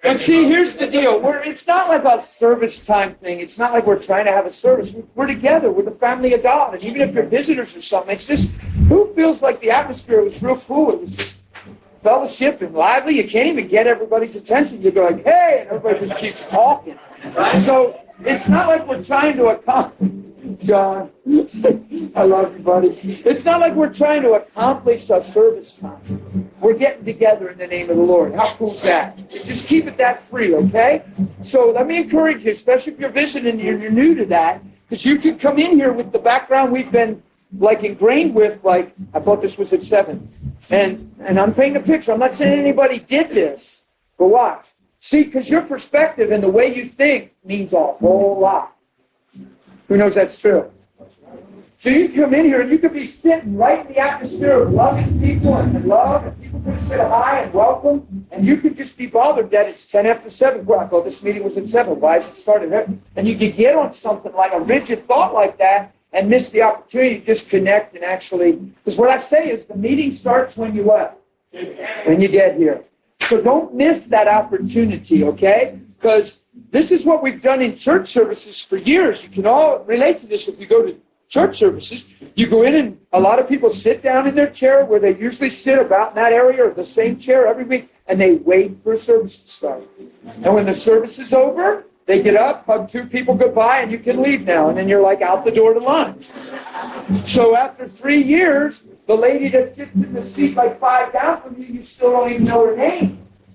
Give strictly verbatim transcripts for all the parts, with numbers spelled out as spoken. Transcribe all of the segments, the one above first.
But see, here's the deal. We're, it's not like a service time thing. It's not like we're trying to have a service. We're together. We're the family of God. And even if you're visitors or something, it's just, who feels like the atmosphere was real cool? It was just fellowship and lively. You can't even get everybody's attention. You go like, hey, and everybody just keeps talking. So it's not like we're trying to accomplish, John, I love you, buddy. It's not like we're trying to accomplish a service time. We're getting together in the name of the Lord. How cool is that? Just keep it that free, okay? So let me encourage you, especially if you're visiting and you're new to that, because you could come in here with the background we've been like ingrained with, like, I thought this was at seven. And and I'm painting a picture. I'm not saying anybody did this, but watch. See, because your perspective and the way you think means a whole lot. Who knows that's true? So you come in here and you could be sitting right in the atmosphere of loving people and love, and people could say hi and welcome, and you could just be bothered that it's ten after seven. Well, I thought this meeting was at seven. Why is it started? And you could get on something like a rigid thought like that and miss the opportunity to just connect and actually, because what I say is the meeting starts when you what? When you get here. So don't miss that opportunity, okay? Because this is what we've done in church services for years. You can all relate to this if you go to church services. You go in and a lot of people sit down in their chair where they usually sit about in that area or the same chair every week, and they wait for a service to start. And when the service is over, they get up, hug two people goodbye, and you can leave now. And then you're like out the door to lunch. So after three years, the lady that sits in the seat like five down from you, you still don't even know her name.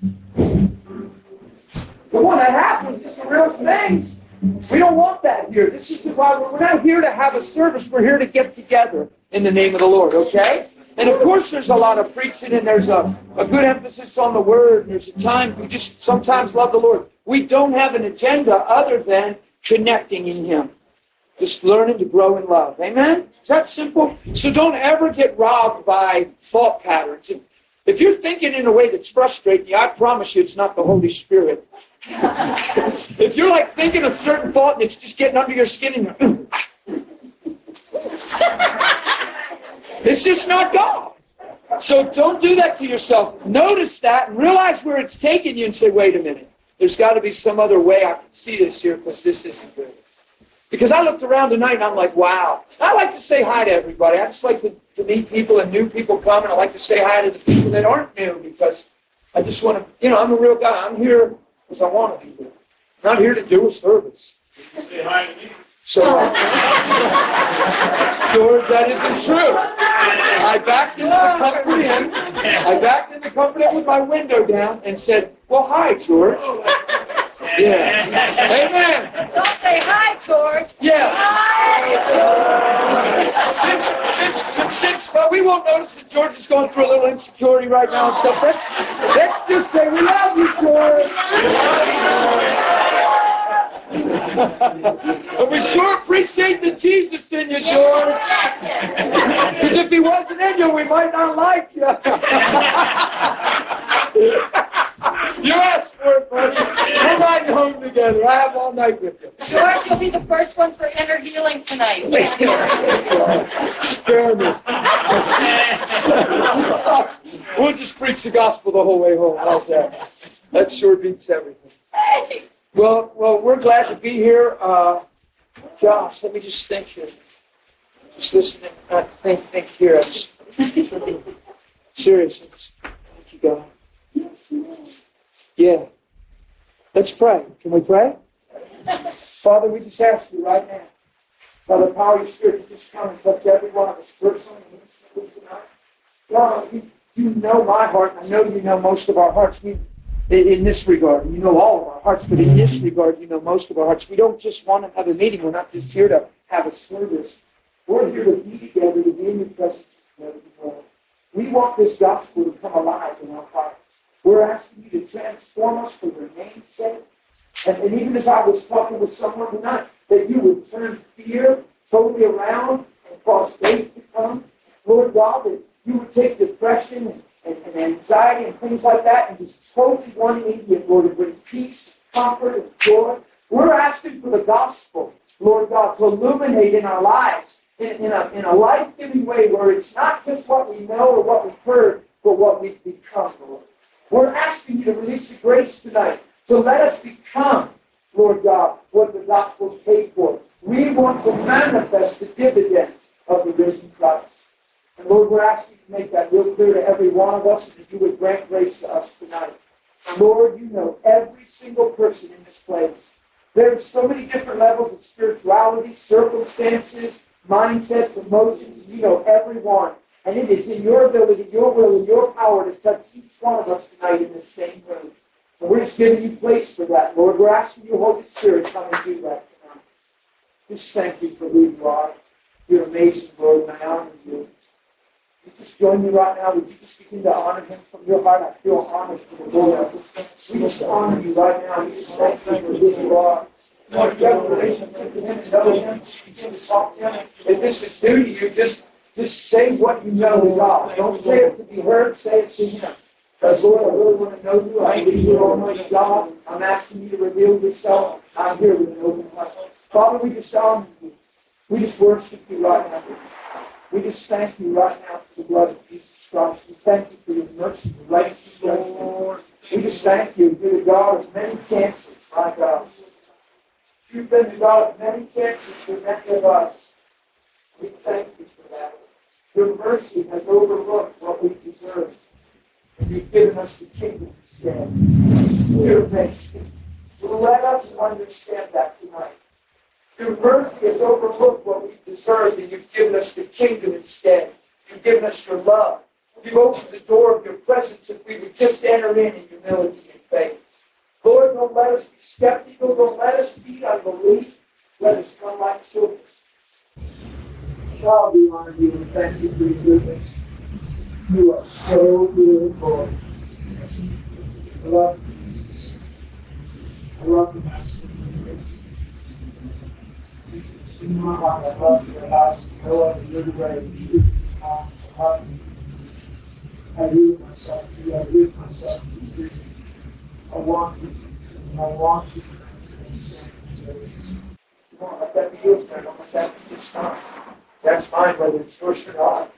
The one that happens is the real things. We don't want that here. This is why we're not here to have a service. We're here to get together in the name of the Lord, okay? And of course there's a lot of preaching and there's a, a good emphasis on the Word. And there's a time we just sometimes love the Lord. We don't have an agenda other than connecting in Him. Just learning to grow in love. Amen? Is that simple? So don't ever get robbed by thought patterns. If, if you're thinking in a way that's frustrating you, I promise you it's not the Holy Spirit. If you're like thinking a certain thought and it's just getting under your skin and you're, it's just not God. So don't do that to yourself. Notice that and realize where it's taking you and say, wait a minute. There's got to be some other way I can see this here because this isn't good. Because I looked around tonight and I'm like, wow. I like to say hi to everybody. I just like to, to meet people and new people come, and I like to say hi to the people that aren't new because I just want to, you know, I'm a real guy. I'm here because I want to be here. I'm not here to do a service. Say hi to me. So, uh, George, that isn't true. I backed into the company in. I backed into the company with my window down and said, well, hi, George. Yeah. Amen. Don't say hi, George. Yeah. Hi, George. Since, since, since, well, we won't notice that George is going through a little insecurity right now and stuff. Let's, let's just say we love you, George. And we sure appreciate the Jesus in you, George. Because if He wasn't in you, we might not like you. You asked for it, buddy. We're riding home together. I have all night with you. George, you'll be the first one for inner healing tonight. Spare me. We'll just preach the gospel the whole way home. How's that? That sure beats everything. Well, well, we're glad to be here. Uh, Josh, let me just think here. Just listen and uh, think, think here. Just, seriously. Thank you, God. Yes, yes. Yeah. Let's pray. Can we pray? Father, we just ask you right now, by the power of your Spirit, to just come and touch every one of us personally tonight. God, you, you know my heart, and I know you know most of our hearts. We, in this regard, you know all of our hearts, but in this regard, you know most of our hearts. We don't just want another meeting. We're not just here to have a service. We're here to be together, to be in your presence together. We want this gospel to come alive in our hearts. We're asking you to transform us for your name's sake. And, and even as I was talking with someone tonight, that you would turn fear totally around and cause faith to come. Lord God, that you would take depression and, and, and anxiety and things like that and just totally one immediate, Lord, to bring peace, comfort, and joy. We're asking for the gospel, Lord God, to illuminate in our lives in, in a, in a life-giving way where it's not just what we know or what we've heard, but what we've become, Lord. We're asking you to release the grace tonight So let us become, Lord God, what the gospel's paid for. We want to manifest the dividends of the risen Christ. And Lord, we're asking you to make that real clear to every one of us, and that you would grant grace to us tonight. Lord, you know every single person in this place. There's so many different levels of spirituality, circumstances, mindsets, emotions. You know everyone. And it is in your ability, your will, and your power to touch each one of us tonight in the same room. And we're just giving you place for that, Lord. We're asking you, Holy Spirit, come and do that tonight. Just thank you for who you are. You're amazing, Lord, and I honor you. You just join me right now. Would you just begin to honor him from your heart? I feel honored for the Lord. We just honor you right now. We just thank you for who you are. Lord, if you have a relationship with him, know him, begin to talk to him. If this is new to you, just, just say what you know is God. Don't say it to be heard, say it to him. Because, Lord, I really want to know you. I believe you're Almighty God. I'm asking you to reveal yourself. I'm here with an open heart. Father, we just honor you. We just worship you right now. We just thank you right now for the blood of Jesus Christ. We thank you for your mercy, your righteousness, Lord. We just thank you. You're the God of many cancers, my God. You've been the God of many cancers for many of us. We thank you for that. Your mercy has overlooked what we deserve. And you've given us the kingdom instead. You're amazing. Let us understand that tonight. Your mercy has overlooked what we deserved, and you've given us the kingdom instead. You've given us your love. You've opened the door of your presence if we would just enter in in humility and faith. Lord, don't let us be skeptical. Don't let us be unbelief. Let us come like children. God, we honor you and thank you for your goodness. You are so good, Lord. I love you. I love you, Master. In my heart, I love your house. No other good way. You are so happy. I leave myself to you. I leave myself to you. I want you. I want you. You won't let that be yours, man. Don't let that be your stuff. That's mine, whether it's yours or not.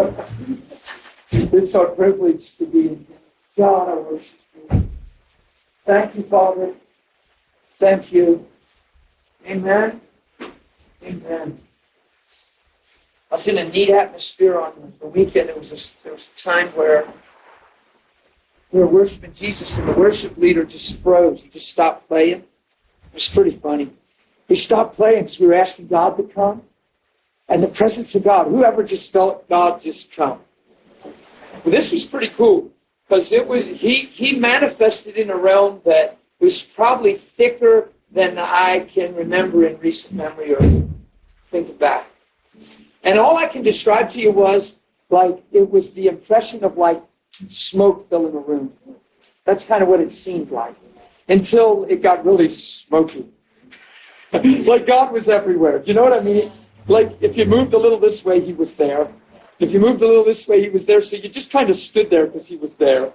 It's our privilege to be in God. I worship you. Thank you, Father. Thank you. Amen. Amen. I was in a neat atmosphere on the weekend. There was a, there was a time where we were worshiping Jesus, and the worship leader just froze. He just stopped playing. It was pretty funny. He stopped playing because we were asking God to come. And the presence of God, whoever just felt God just come. Well, this was pretty cool because it was he he manifested in a realm that was probably thicker than I can remember in recent memory or think back. And all I can describe to you was like it was the impression of like smoke filling a room. That's kind of what it seemed like until it got really smoky. Like God was everywhere. Do you know what I mean? Like if you moved a little this way, he was there. If you moved a little this way, he was there. So you just kind of stood there because he was there.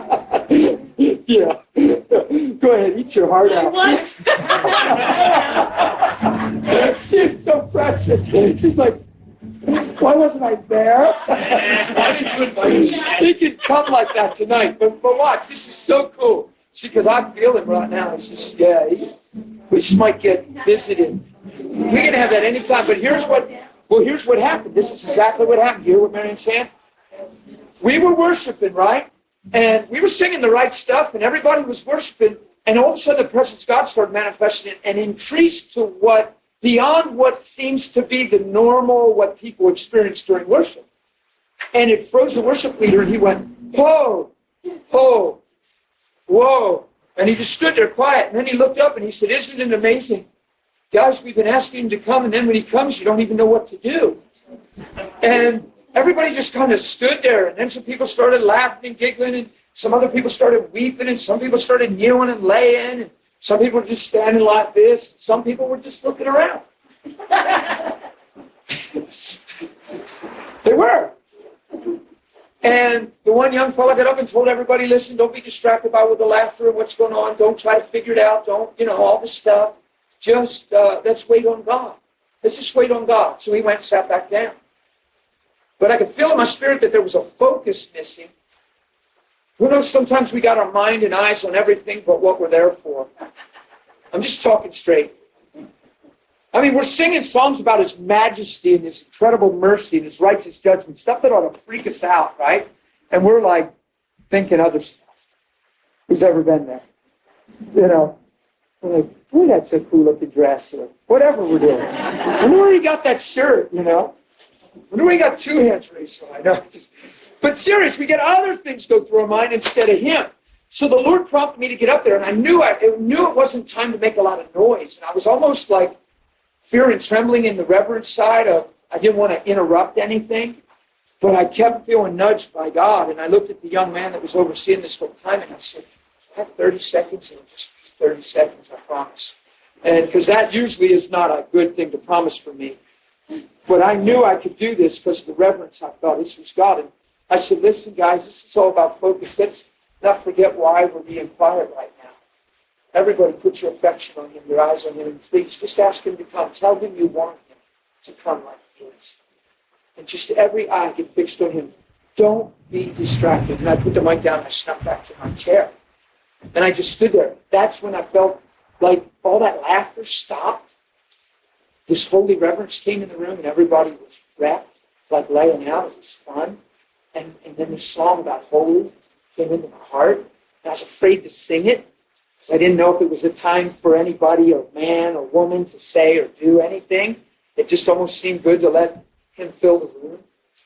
Yeah. Go ahead, eat your heart out. She's so precious. She's like, why wasn't I there? Why didn't you invite me? He can come like that tonight. But, but watch, this is so cool. See, because I feel him right now. He's just, yeah, he's, we just might get visited. We can have that anytime. But here's what, well, here's what happened. This is exactly what happened. You hear what Marion's saying? We were worshiping, right? And we were singing the right stuff, and everybody was worshiping, and all of a sudden the presence of God started manifesting and increased to what, beyond what seems to be the normal, what people experience during worship. And it froze the worship leader, and he went, whoa, whoa, whoa. And he just stood there quiet, and then he looked up and he said, isn't it amazing? Guys, we've been asking him to come, and then when he comes, you don't even know what to do. And everybody just kind of stood there, and then some people started laughing and giggling, and some other people started weeping, and some people started kneeling and laying, and some people were just standing like this, and some people were just looking around. They were. And the one young fellow got up and told everybody, listen, don't be distracted by the laughter and what's going on. Don't try to figure it out. Don't, you know, all this stuff. Just, uh, let's wait on God. Let's just wait on God. So he went and sat back down. But I could feel in my spirit that there was a focus missing. Who knows, sometimes we got our mind and eyes on everything but what we're there for. I'm just talking straight. I mean, we're singing songs about His majesty and His incredible mercy and His righteous judgment, stuff that ought to freak us out, right? And we're like thinking other stuff. Who's ever been there? You know, we're like, boy, that's a cool looking dress, or whatever we're doing. I wonder where he got that shirt, you know? I wonder where he got two hands raised, so I know. But serious, we get other things go through our mind instead of Him. So the Lord prompted me to get up there, and I knew I, I knew it wasn't time to make a lot of noise. And I was almost like fear and trembling in the reverence side of, I didn't want to interrupt anything. But I kept feeling nudged by God, and I looked at the young man that was overseeing this whole time, and I said, I have thirty seconds, and just thirty seconds, I promise. And because that usually is not a good thing to promise for me. But I knew I could do this because of the reverence I felt. This was God. And I said, listen, guys, this is all about focus. Let's not forget why we're being quiet right now. Everybody put your affection on Him, your eyes on Him, and please just ask Him to come. Tell Him you want Him to come like this. And just every eye get fixed on Him. Don't be distracted. And I put the mic down and I snuck back to my chair. And I just stood there. That's when I felt like all that laughter stopped. This holy reverence came in the room and everybody was wrapped, like laying out. It was fun. And, and then this song about holy came into my heart. And I was afraid to sing it because I didn't know if it was a time for anybody, or man or woman, to say or do anything. It just almost seemed good to let Him fill the room.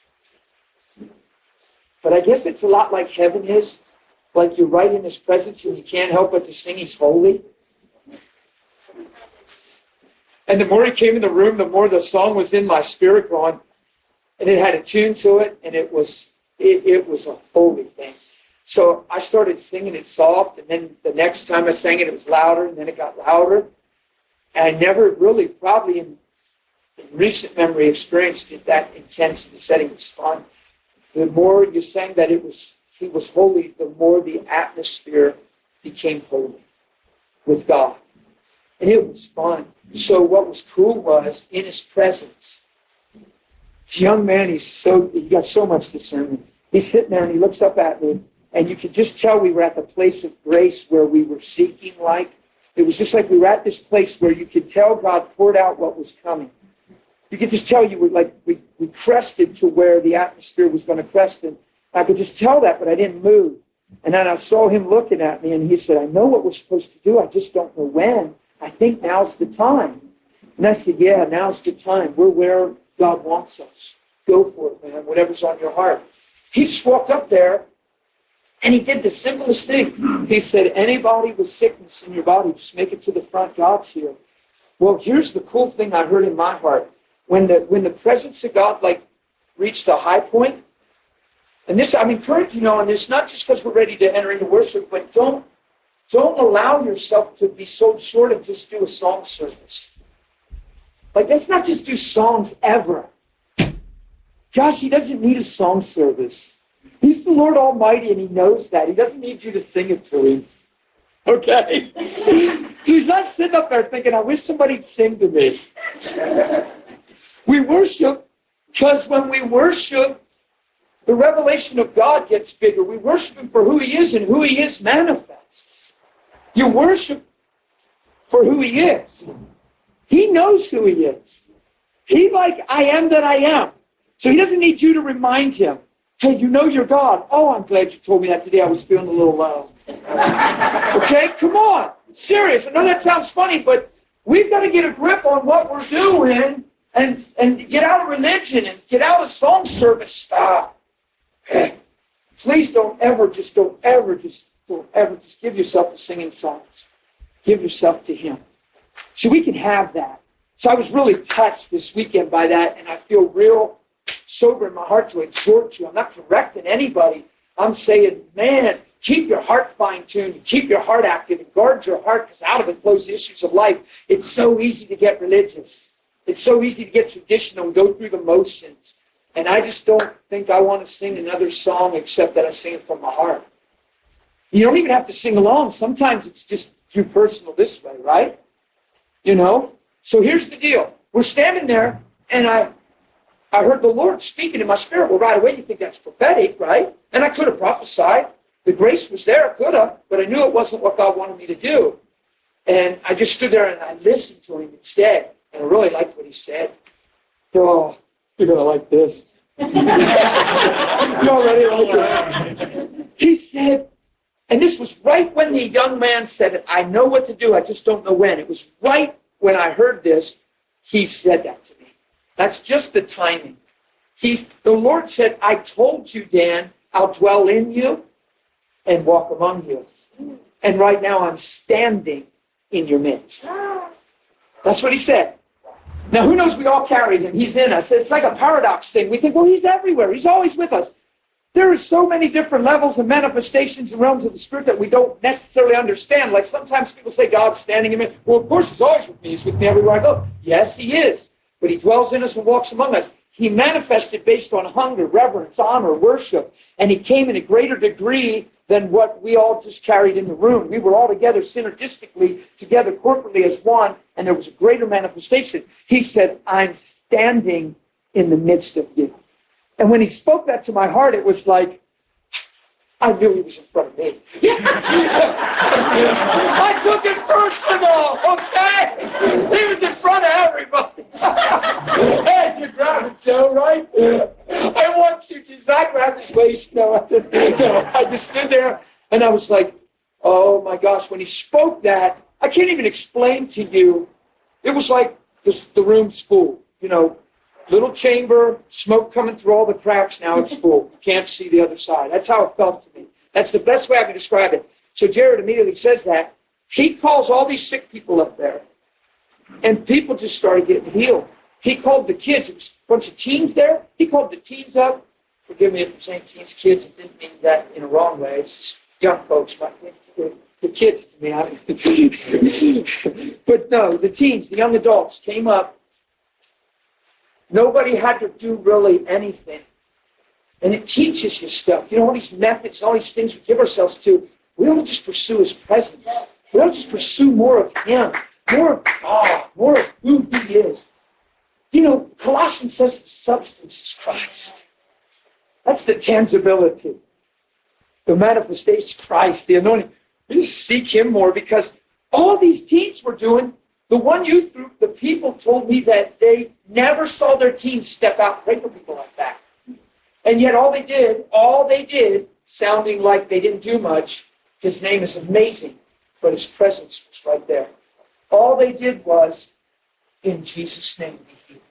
But I guess it's a lot like heaven is. Like you're right in His presence and you can't help but to sing He's holy. And the more He came in the room, the more the song was in my spirit going. And it had a tune to it, and it was it, it was a holy thing. So I started singing it soft, and then the next time I sang it, it was louder, and then it got louder. And I never really, probably in in recent memory, experienced it that intense in the setting. It was fun. The more you sang that it was He was holy, the more the atmosphere became holy with God. And it was fun. So what was cool was, in His presence, this young man, he's so he got so much discernment. He's sitting there and he looks up at me, and you could just tell we were at the place of grace where we were seeking like. It was just like we were at this place where you could tell God poured out what was coming. You could just tell you were like we, we crested to where the atmosphere was going to crest, and I could just tell that, but I didn't move. And then I saw him looking at me, and he said, I know what we're supposed to do, I just don't know when. I think now's the time. And I said, yeah, now's the time. We're where God wants us. Go for it, man, whatever's on your heart. He just walked up there, and he did the simplest thing. He said, anybody with sickness in your body, just make it to the front. God's here. Well, here's the cool thing I heard in my heart. When the when the presence of God like reached a high point, and this I'm encouraging you on this, not just because we're ready to enter into worship, but don't don't allow yourself to be so short of just do a song service. Like, let's not just do songs ever. Gosh, He doesn't need a song service. He's the Lord Almighty, and He knows that. He doesn't need you to sing it to Him. Okay? He's not sitting up there thinking, I wish somebody'd sing to me. We worship because when we worship, the revelation of God gets bigger. We worship Him for who He is, and who He is manifests. You worship for who He is. He knows who He is. He's like, I am that I am. So He doesn't need you to remind Him. Hey, you know you're God. Oh, I'm glad you told me that today. I was feeling a little low. Okay, come on. Serious. I know that sounds funny, but we've got to get a grip on what we're doing and, and get out of religion and get out of song service stuff. Hey, please don't ever, just don't ever, just don't ever, just give yourself to singing songs. Give yourself to Him. So we can have that. So I was really touched this weekend by that, and I feel real sober in my heart to exhort you. I'm not correcting anybody. I'm saying, man, keep your heart fine-tuned, keep your heart active, and guard your heart, because out of it flows the issues of life. It's so easy to get religious. It's so easy to get traditional and go through the motions. And I just don't think I want to sing another song except that I sing it from my heart. You don't even have to sing along. Sometimes it's just you personal this way, right? You know? So here's the deal. We're standing there, and I I heard the Lord speaking in my spirit. Well, right away you think that's prophetic, right? And I could have prophesied. the grace was there, it could have, but I knew it wasn't what God wanted me to do. And I just stood there and I listened to him instead. And I really liked what he said. Oh, you're going to like this. You already like it. He said, and this was right when the young man said, I know what to do, I just don't know when. It was right when I heard this, he said that to me. That's just the timing. He's, the Lord said, I told you, Dan, I'll dwell in you and walk among you. And right now I'm standing in your midst. That's what he said. Now, who knows, we all carried him. He's in us. It's like a paradox thing. We think, well, he's everywhere. He's always with us. There are so many different levels and manifestations and realms of the Spirit that we don't necessarily understand. Like sometimes people say, God's standing in me. Well, of course, he's always with me. He's with me everywhere I go. Yes, he is. But he dwells in us and walks among us. He manifested based on hunger, reverence, honor, worship. And he came in a greater degree than what we all just carried in the room. We were all together synergistically, together corporately as one, and there was a greater manifestation. He said, I'm standing in the midst of you. And when he spoke that to my heart, it was like, I knew he was in front of me. I took it personal, okay? He was in front of everybody. Hey, you grab it, Joe, right? I want you to, I grabbed his waist. No, I didn't. No, I just stood there, and I was like, oh my gosh, when he spoke that, I can't even explain to you. It was like this, the room's full, you know, little chamber, smoke coming through all the cracks, now it's full. You can't see the other side. That's how it felt to me. That's the best way I can describe it. So Jared immediately says that. He calls all these sick people up there, and people just started getting healed. He called the kids. There was a bunch of teens there. He called the teens up. Forgive me if I'm saying teens, kids. It didn't mean that in a wrong way. It's just young folks. But the kids to me. I mean. But no, the teens, the young adults came up. Nobody had to do really anything. And it teaches you stuff. You know, all these methods, all these things we give ourselves to, we don't just pursue his presence. We don't just pursue more of him, more of God, more of who he is. You know, Colossians says the substance is Christ. That's the tangibility. The manifestation of Christ, the anointing. We just seek him more because all these teens were doing, the one youth group, the people told me that they never saw their teens step out and pray for people like that. And yet all they did, all they did, sounding like they didn't do much, his name is amazing, but his presence was right there. All they did was, in Jesus' name, be healed.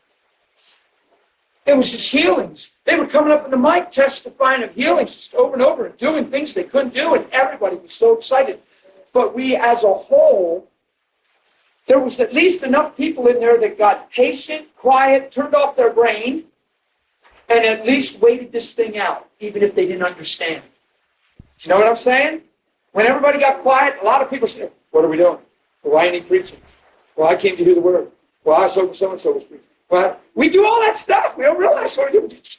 It was just healings. They were coming up in the mic testifying of healings just over and over and doing things they couldn't do, and everybody was so excited. But we, as a whole, there was at least enough people in there that got patient, quiet, turned off their brain, and at least waited this thing out, even if they didn't understand. You know what I'm saying? When everybody got quiet, a lot of people said, what are we doing? Well, why ain't he preaching? Well, I came to hear the word. Well, I saw so-and-so was preaching. Well, we do all that stuff. We don't realize what we're doing.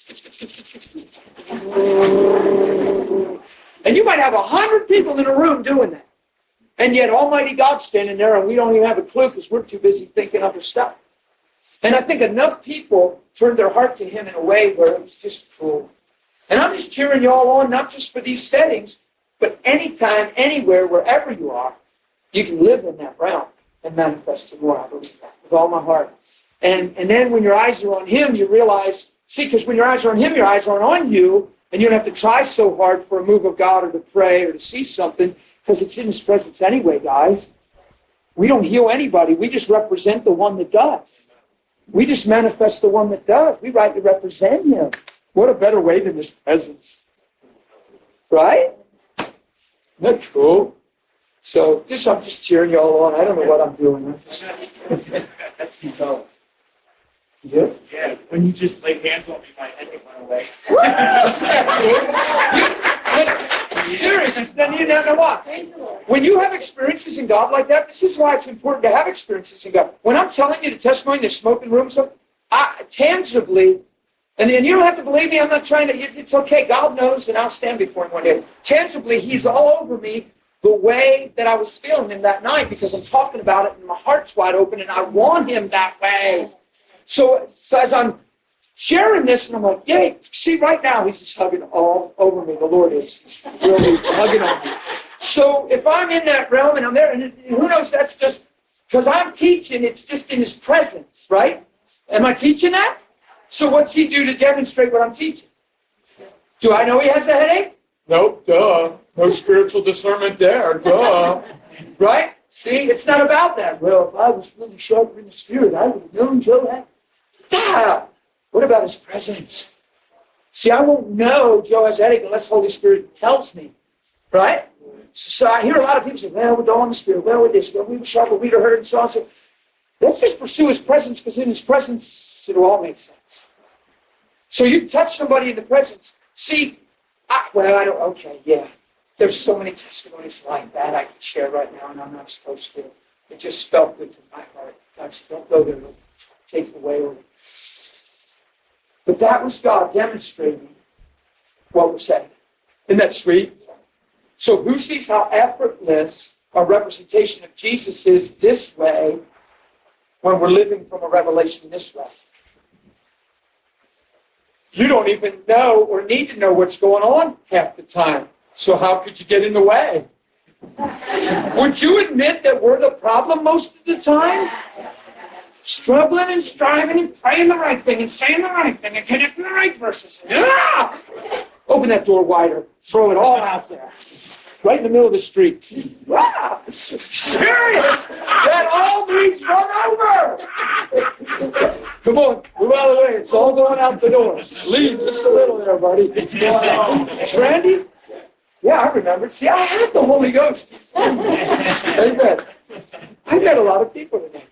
And you might have a hundred people in a room doing that. And yet Almighty God's standing there, and we don't even have a clue because we're too busy thinking other stuff. And I think enough people turned their heart to him in a way where it was just cool. And I'm just cheering you all on, not just for these settings, but anytime, anywhere, wherever you are, you can live in that realm and manifest it more. I believe that with all my heart. And and then when your eyes are on him, you realize, see, because when your eyes are on him, your eyes aren't on you, and you don't have to try so hard for a move of God or to pray or to see something, because it's in his presence anyway, guys. We don't heal anybody. We just represent the one that does. We just manifest the one that does. We rightly represent him. What a better way than his presence. Right? Isn't that cool? So just I'm just cheering you all on. I don't know what I'm doing. Just... That's control. You do? Yeah. When you just laid hands on me, my head went away. Seriously, then you know what? When you have experiences in God like that, this is why it's important to have experiences in God. When I'm telling you the testimony in the smoking room, so I, tangibly, and then you don't have to believe me, I'm not trying to, it's okay, God knows, and I'll stand before him one day. Tangibly, he's all over me the way that I was feeling him that night because I'm talking about it and my heart's wide open and I want him that way. So, so as I'm sharing this, and I'm like, yay. See, right now, he's just hugging all over me. The Lord is. He's really hugging on me. So if I'm in that realm and I'm there, and who knows, that's just, because I'm teaching, it's just in his presence, right? Am I teaching that? So what's he do to demonstrate what I'm teaching? Do I know he has a headache? Nope, duh. No spiritual discernment there, duh. Right? See, it's not about that. Well, if I was really sharp in the spirit, I would have known Joe had. Ah, what about his presence? See, I won't know Joe has a headache unless the Holy Spirit tells me. Right? So I hear a lot of people say, well, we're all in the spirit. Well, with this. Well, we were sharp, we'd have heard and so on. So let's just pursue his presence, because in his presence, it'll all make sense. So you touch somebody in the presence. See, I, well, I don't, okay, yeah. There's so many testimonies like that I can share right now, and I'm not supposed to. It just felt good to my heart. God said, don't go there. It'll take it away. But that was God demonstrating what we're saying. Isn't that sweet? So who sees how effortless a representation of Jesus is this way when we're living from a revelation this way? You don't even know or need to know what's going on half the time. So how could you get in the way? Would you admit that we're the problem most of the time? Struggling and striving and praying the right thing and saying the right thing and connecting the right verses. Ah! Open that door wider. Throw it all out there. Right in the middle of the street. Ah! Serious! That all needs run over! Come on, move out of the way. It's all going out the door. Leave just a little there, buddy. It's going out. Randy? Yeah, I remember. See, I have the Holy Ghost. Amen. I met a lot of people today.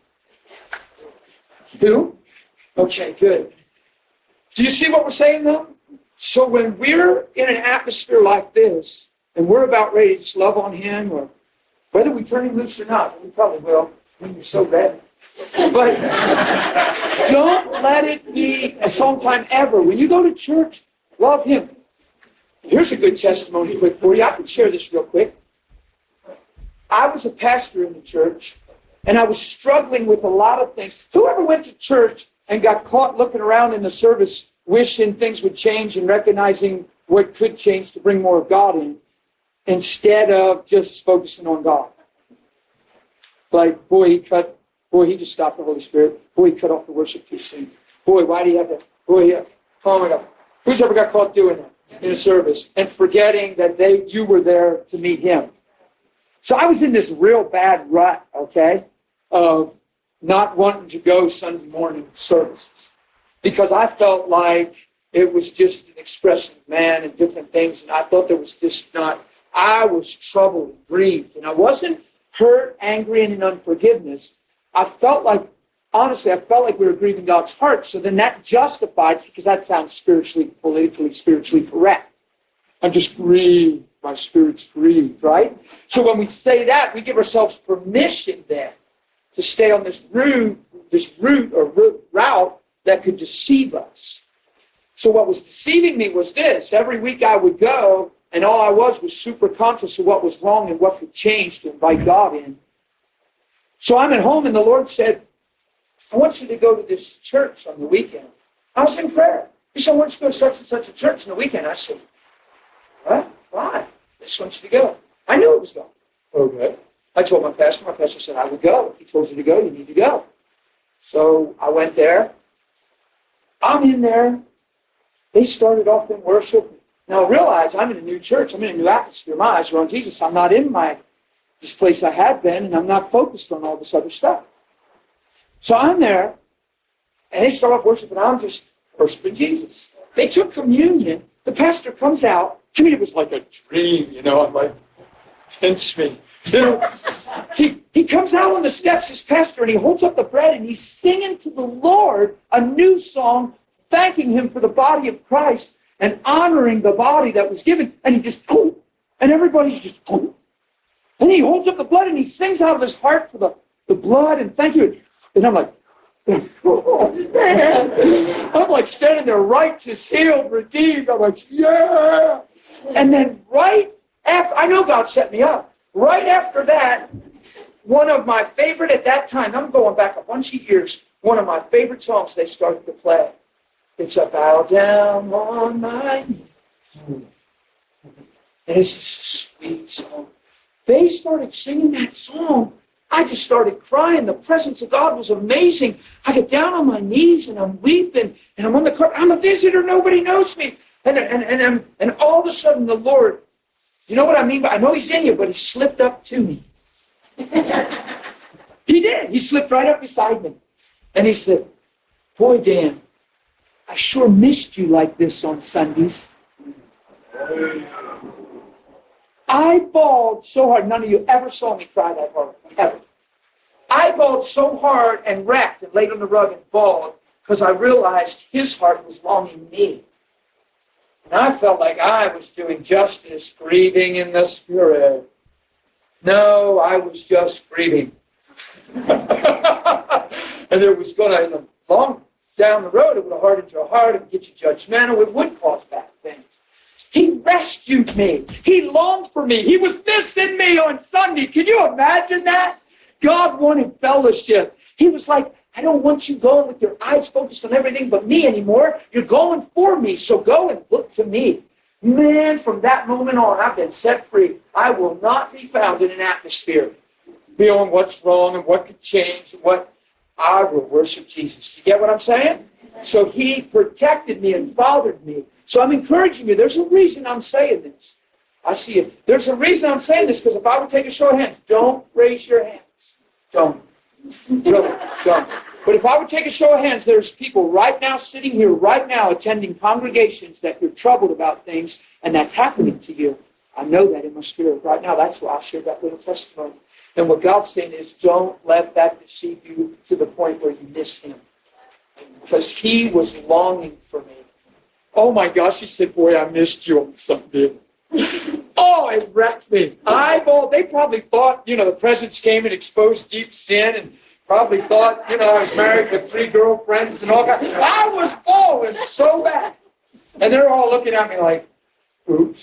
Who? Okay, good. Do you see what we're saying, though? So when we're in an atmosphere like this, and we're about ready to just love on him, or whether we turn him loose or not, we probably will, when you're so ready. But don't let it be a sometime ever. When you go to church, love him. Here's a good testimony quick for you. I can share this real quick. I was a pastor in the church, and I was struggling with a lot of things. Whoever went to church and got caught looking around in the service, wishing things would change and recognizing what could change to bring more of God in, instead of just focusing on God? Like, boy, he cut, boy, he just stopped the Holy Spirit. Boy, he cut off the worship too soon. Boy, why do you have that? Boy, yeah. Oh my God. Who's ever got caught doing that in a service and forgetting that they, you were there to meet him? So I was in this real bad rut, okay, of not wanting to go Sunday morning services because I felt like it was just an expression of man and different things, and I thought there was just not, I was troubled, grieved, and I wasn't hurt, angry, and in unforgiveness. I felt like, honestly, I felt like we were grieving God's heart, so then that justified, because that sounds spiritually, politically, spiritually correct. I'm just grieved. My spirit's grieved, right? So when we say that, we give ourselves permission then to stay on this route, this route or route that could deceive us. So what was deceiving me was this. Every week I would go, and all I was was super conscious of what was wrong and what could change to invite God in. So I'm at home, and the Lord said, I want you to go to this church on the weekend. I was in prayer. He said, I want you to go to such and such a church on the weekend. I said, what? Why? I just want you to go. I knew it was going. Okay. I told my pastor. My pastor said, I would go. If he told you to go, you need to go. So I went there. I'm in there. They started off in worship. Now realize I'm in a new church. I'm in a new atmosphere. My eyes are on Jesus. I'm not in my this place I had been, and I'm not focused on all this other stuff. So I'm there, and they start off worship, and I'm just worshiping Jesus. They took communion. The pastor comes out. I mean, it was like a dream, you know. I'm like, pinch me. You know, he, he comes out on the steps, his pastor, and he holds up the bread, and he's singing to the Lord a new song, thanking him for the body of Christ and honoring the body that was given. And he just, boom, and everybody's just, boom. And he holds up the blood, and he sings out of his heart for the, the blood, and thank you. And I'm like, oh, man. I'm like standing there, righteous, healed, redeemed. I'm like, yeah. And then right after, I know God set me up. Right after that, one of my favorite at that time, I'm going back a bunch of years, one of my favorite songs they started to play. It's a bow down on my knees. And it's just a sweet song. They started singing that song. I just started crying. The presence of God was amazing. I get down on my knees and I'm weeping and I'm on the carpet. I'm a visitor. Nobody knows me. And, and, and, and, and all of a sudden the Lord, you know what I mean? I know He's in you, but He slipped up to me. He did. He slipped right up beside me. And He said, boy, Dan, I sure missed you like this on Sundays. I bawled so hard. None of you ever saw me cry that hard. Ever. I bawled so hard and wrapped and laid on the rug and bawled because I realized His heart was longing me. And I felt like I was doing justice, grieving in the Spirit. No, I was just grieving. And it was going to, in the long down the road, it would have hardened your heart, it would get you judgmental, it would cause bad things. He rescued me. He longed for me. He was missing me on Sunday. Can you imagine that? God wanted fellowship. He was like, I don't want you going with your eyes focused on everything but me anymore. You're going for me, so go and look to me. Man, from that moment on, I've been set free. I will not be found in an atmosphere feeling what's wrong and what could change and what... I will worship Jesus. You get what I'm saying? So He protected me and fathered me. So I'm encouraging you. There's a reason I'm saying this. I see it. There's a reason I'm saying this, because if I would take a show of hands, don't raise your hands. Don't. Really, don't. But if I would take a show of hands, there's people right now sitting here, right now, attending congregations that you're troubled about things, and that's happening to you. I know that in my spirit right now. That's why I shared that little testimony. And what God's saying is, don't let that deceive you to the point where you miss Him. Because He was longing for me. Oh my gosh, He said, boy, I missed you on Sunday. Oh, it wrecked me. I bawled. They probably thought, you know, the presence came and exposed deep sin, and probably thought, you know, I was married with three girlfriends and all that. I was bawling so bad. And they're all looking at me like, oops.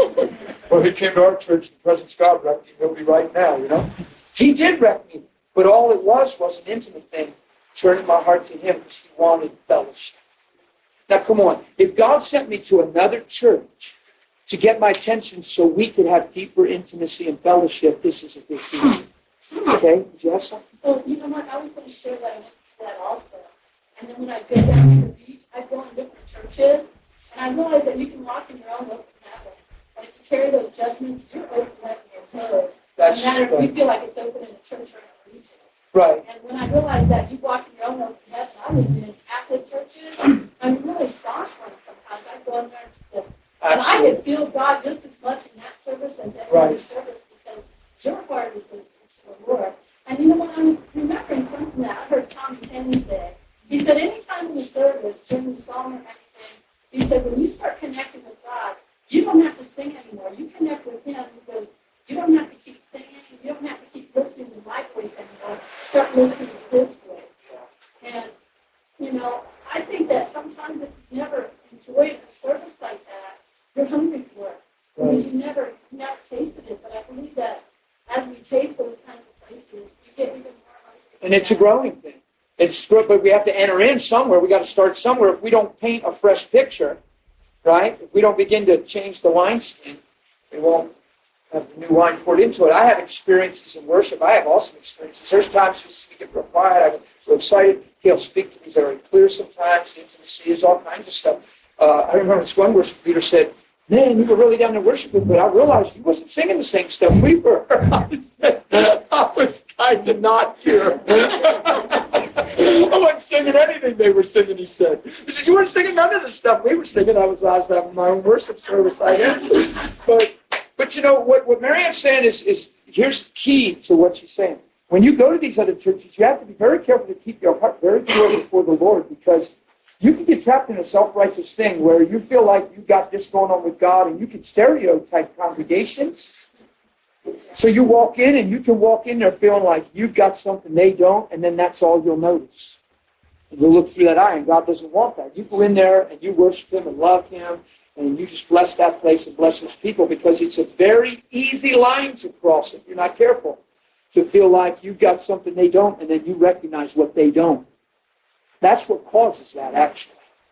Well, He came to our church, the presence of God wrecked him. He'll be right now, you know. He did wreck me. But all it was was an intimate thing, turning my heart to Him because He wanted fellowship. Now, come on. If God sent me to another church to get my attention so we could have deeper intimacy and fellowship, this is a big deal. Okay? Did you have something? Well, you know what? I was going to share that, that also. And then when I go down to the beach, I go in different churches, and I realize that you can walk in your own open heaven. But if you carry those judgments, you're open heaven your closed. That's no matter if right. you feel like it's open in a church or in a region. Right. And when I realized that you walk in your own open heaven, I was in Catholic churches. I'm really staunch ones sometimes. I go in there and sit. And I could feel God just as much in that service as any Right. other service, because your heart is the, is the Lord. And you know what? I'm remembering something that I heard Tommy Tenney say. He said, anytime in the service, during the song or anything, he said, when you start connecting with God, you don't have to sing anymore. You connect with Him because you don't have to keep singing. You don't have to keep listening to my voice anymore. Start listening to His voice. And, you know, I think that sometimes if you've never enjoyed a service like that, you're hungry for it. Because you never, you never tasted it. But I believe that as we taste those kinds of places, you get even more hungry. And it's a growing thing. It's but we have to enter in somewhere. We got to start somewhere. If we don't paint a fresh picture, right? If we don't begin to change the wineskin, we won't have the new wine poured into it. I have experiences in worship. I have awesome experiences. There's times we speak it real quiet. I'm so excited. He'll speak to me very clear sometimes. The intimacy is all kinds of stuff. Uh, I remember this one worship leader said, man, you were really down there worshiping, but I realized you wasn't singing the same stuff we were. I said, I was kind of not here. I wasn't singing anything they were singing, he said. He said, you weren't singing none of the stuff we were singing. I was, I was having my own worship service, I guess. But, but you know, what, what Marianne's saying is, is, here's key to what she's saying. When you go to these other churches, you have to be very careful to keep your heart very pure before the Lord, because you can get trapped in a self-righteous thing where you feel like you've got this going on with God, and you can stereotype congregations. So you walk in, and you can walk in there feeling like you've got something they don't, and then that's all you'll notice. And you'll look through that eye, and God doesn't want that. You go in there, and you worship Him and love Him, and you just bless that place and bless His people, because it's a very easy line to cross if you're not careful, to feel like you've got something they don't, and then you recognize what they don't. That's what causes that, actually.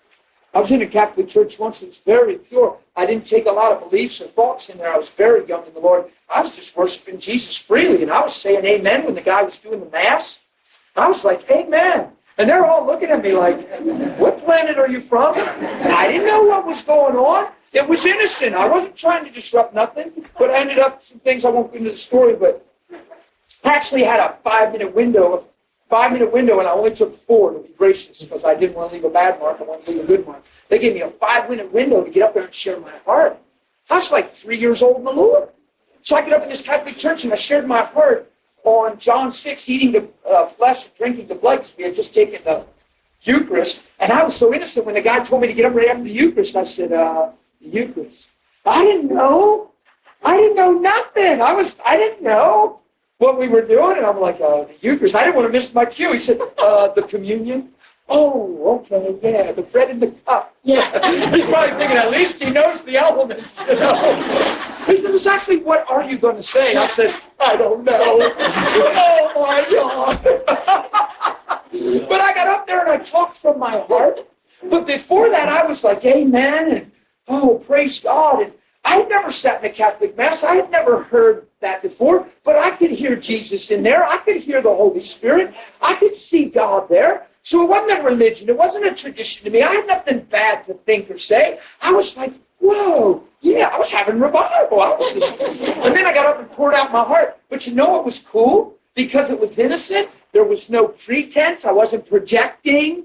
I was in a Catholic church once. It was very pure. I didn't take a lot of beliefs or thoughts in there. I was very young in the Lord. I was just worshiping Jesus freely, and I was saying amen when the guy was doing the Mass. I was like, amen. And they're all looking at me like, what planet are you from? I didn't know what was going on. It was innocent. I wasn't trying to disrupt nothing, but I ended up, some things I won't go into the story, but I actually had a five-minute window, a five-minute window, and I only took four to be gracious because I didn't want to leave a bad mark. I wanted to leave a good mark. They gave me a five-minute window to get up there and share my heart. I was like three years old in the Lord. So I get up in this Catholic church, and I shared my heart on John six, eating the uh, flesh and drinking the blood, because we had just taken the Eucharist. And I was so innocent when the guy told me to get up right after the Eucharist. I said, uh, the Eucharist. I didn't know. I didn't know nothing. I was, I didn't know what we were doing. And I'm like, uh, the Eucharist. I didn't want to miss my cue. He said, uh, the communion. Oh, okay, yeah, the bread and the cup. Yeah. He's probably thinking, at least he knows the elements. You know? He said, exactly, what are you going to say? I said, I don't know. Oh, my God. But I got up there and I talked from my heart. But before that, I was like, amen, and oh, praise God. And I had never sat in a Catholic Mass. I had never heard that before. But I could hear Jesus in there. I could hear the Holy Spirit. I could see God there. So it wasn't a religion. It wasn't a tradition to me. I had nothing bad to think or say. I was like, whoa, yeah, I was having revival. I was just... And then I got up and poured out my heart. But you know what was cool? Because it was innocent, there was no pretense. I wasn't projecting.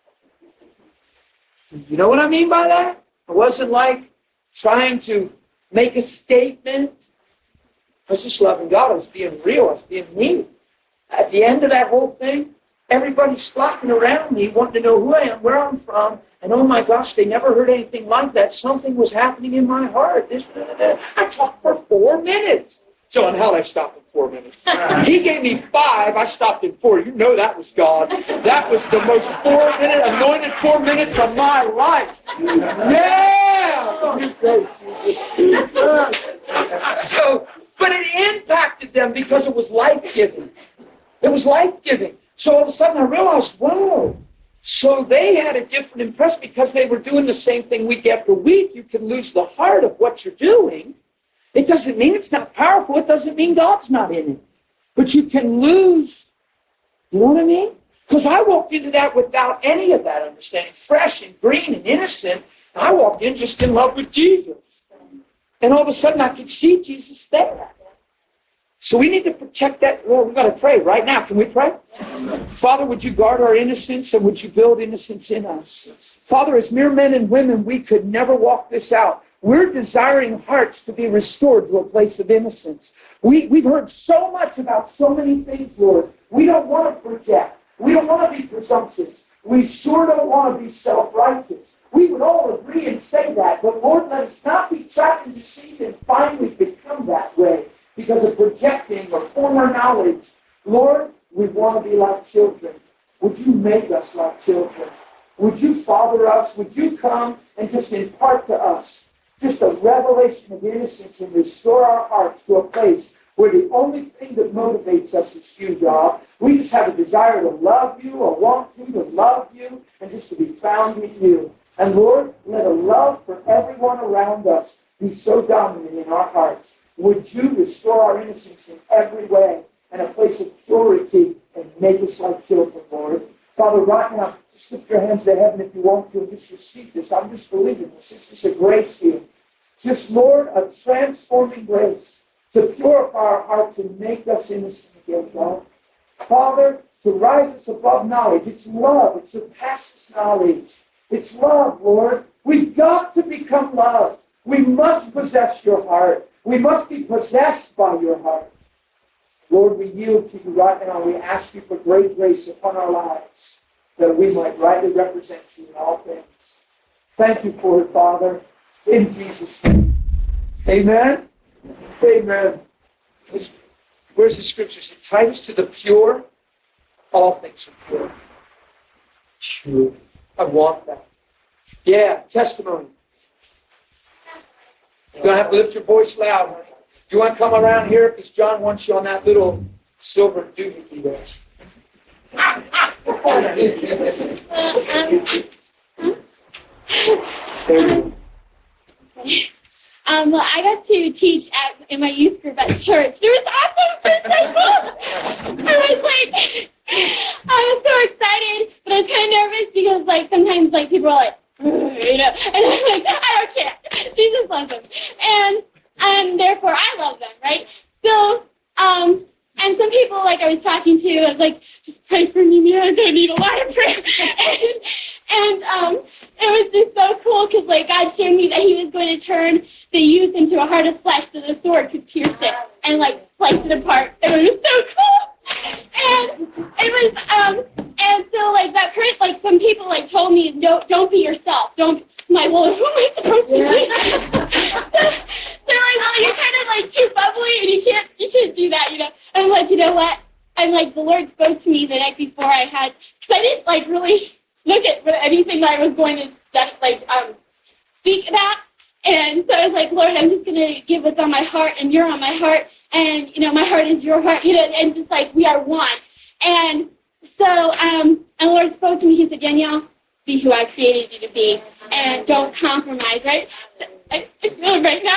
You know what I mean by that? I wasn't like trying to make a statement. I was just loving God. I was being real. I was being me. At the end of that whole thing, everybody's flocking around me, wanting to know who I am, where I'm from, and oh my gosh, they never heard anything like that. Something was happening in my heart. This, da, da, da. I talked for four minutes. John, how'd I stop in four minutes? He gave me five. I stopped in four. You know that was God. That was the most four-minute, anointed four minutes of my life. Yeah! You go, Jesus. So, but it impacted them because it was life-giving. It was life-giving. So all of a sudden I realized, whoa. So they had a different impression because they were doing the same thing week after week. You can lose the heart of what you're doing. It doesn't mean it's not powerful. It doesn't mean God's not in it. But you can lose, you know what I mean? Because I walked into that without any of that understanding. Fresh and green and innocent. I walked in just in love with Jesus. And all of a sudden I could see Jesus there. So we need to protect that. Well, we've got to pray right now. Can we pray? Father, would you guard our innocence and would you build innocence in us? Father, as mere men and women, we could never walk this out. We're desiring hearts to be restored to a place of innocence. We, we've heard so much about so many things, Lord. We don't want to project. We don't want to be presumptuous. We sure don't want to be self-righteous. We would all agree and say that. But Lord, let us not be trapped and deceived and finally become that way because of projecting or former knowledge. Lord, we want to be like children. Would you make us like children? Would you father us? Would you come and just impart to us just a revelation of innocence and restore our hearts to a place where the only thing that motivates us is you, God. We just have a desire to love you, or want to, to love you, and just to be found in you. And Lord, let a love for everyone around us be so dominant in our hearts. Would you restore our innocence in every way and a place of purity and make us like children, Lord? Father, right now, just lift your hands to heaven if you want to and just receive this. I'm just believing this. This is a grace here. Just, Lord, a transforming grace to purify our hearts and make us innocent again, God. Father, to rise us above knowledge. It's love. It surpasses knowledge. It's love, Lord. We've got to become love. We must possess your heart. We must be possessed by your heart. Lord, we yield to you right now. We ask you for great grace upon our lives that we might rightly represent you in all things. Thank you for it, Father. In Jesus' name. Amen. Amen. Where's the scripture? It Titus, to the pure, all things are pure. True. I want that. Yeah, testimony. You're going to have to lift your voice loud, honey. You want to come around here? Because John wants you on that little silver doohickey there. um, okay. Um, well, I got to teach at, in my youth group at church. It was awesome. It was so cool. I was like, I was so excited, but I was kind of nervous because, like, sometimes, like, people are like, you know, and I'm like, I don't care. Jesus loves them. And, and therefore, I love them, right? So, um, and some people, like, I was talking to, I was like, just pray for me, man. I don't need a lot of prayer. and, and um, it was just so cool because, like, God showed me that He was going to turn the youth into a heart of flesh so the sword could pierce it and, like, slice it apart. And it was so cool. And it was, um, and so, like, that person, like, some people, like, told me, no, don't be yourself. Don't, I'm like, well, who am I supposed to be? They're like, well, you're kind of, like, too bubbly and you can't, you shouldn't do that, you know. And I'm like, you know what? And, like, the Lord spoke to me the night before I had, because I didn't, like, really look at anything that I was going to, like, um, speak about. And so I was like, Lord, I'm just going to give what's on my heart, and you're on my heart, and, you know, my heart is your heart, you know, and just like we are one. And so, um, and the Lord spoke to me. He said, Danielle, be who I created you to be, and don't compromise, right? So I, I feel it right now.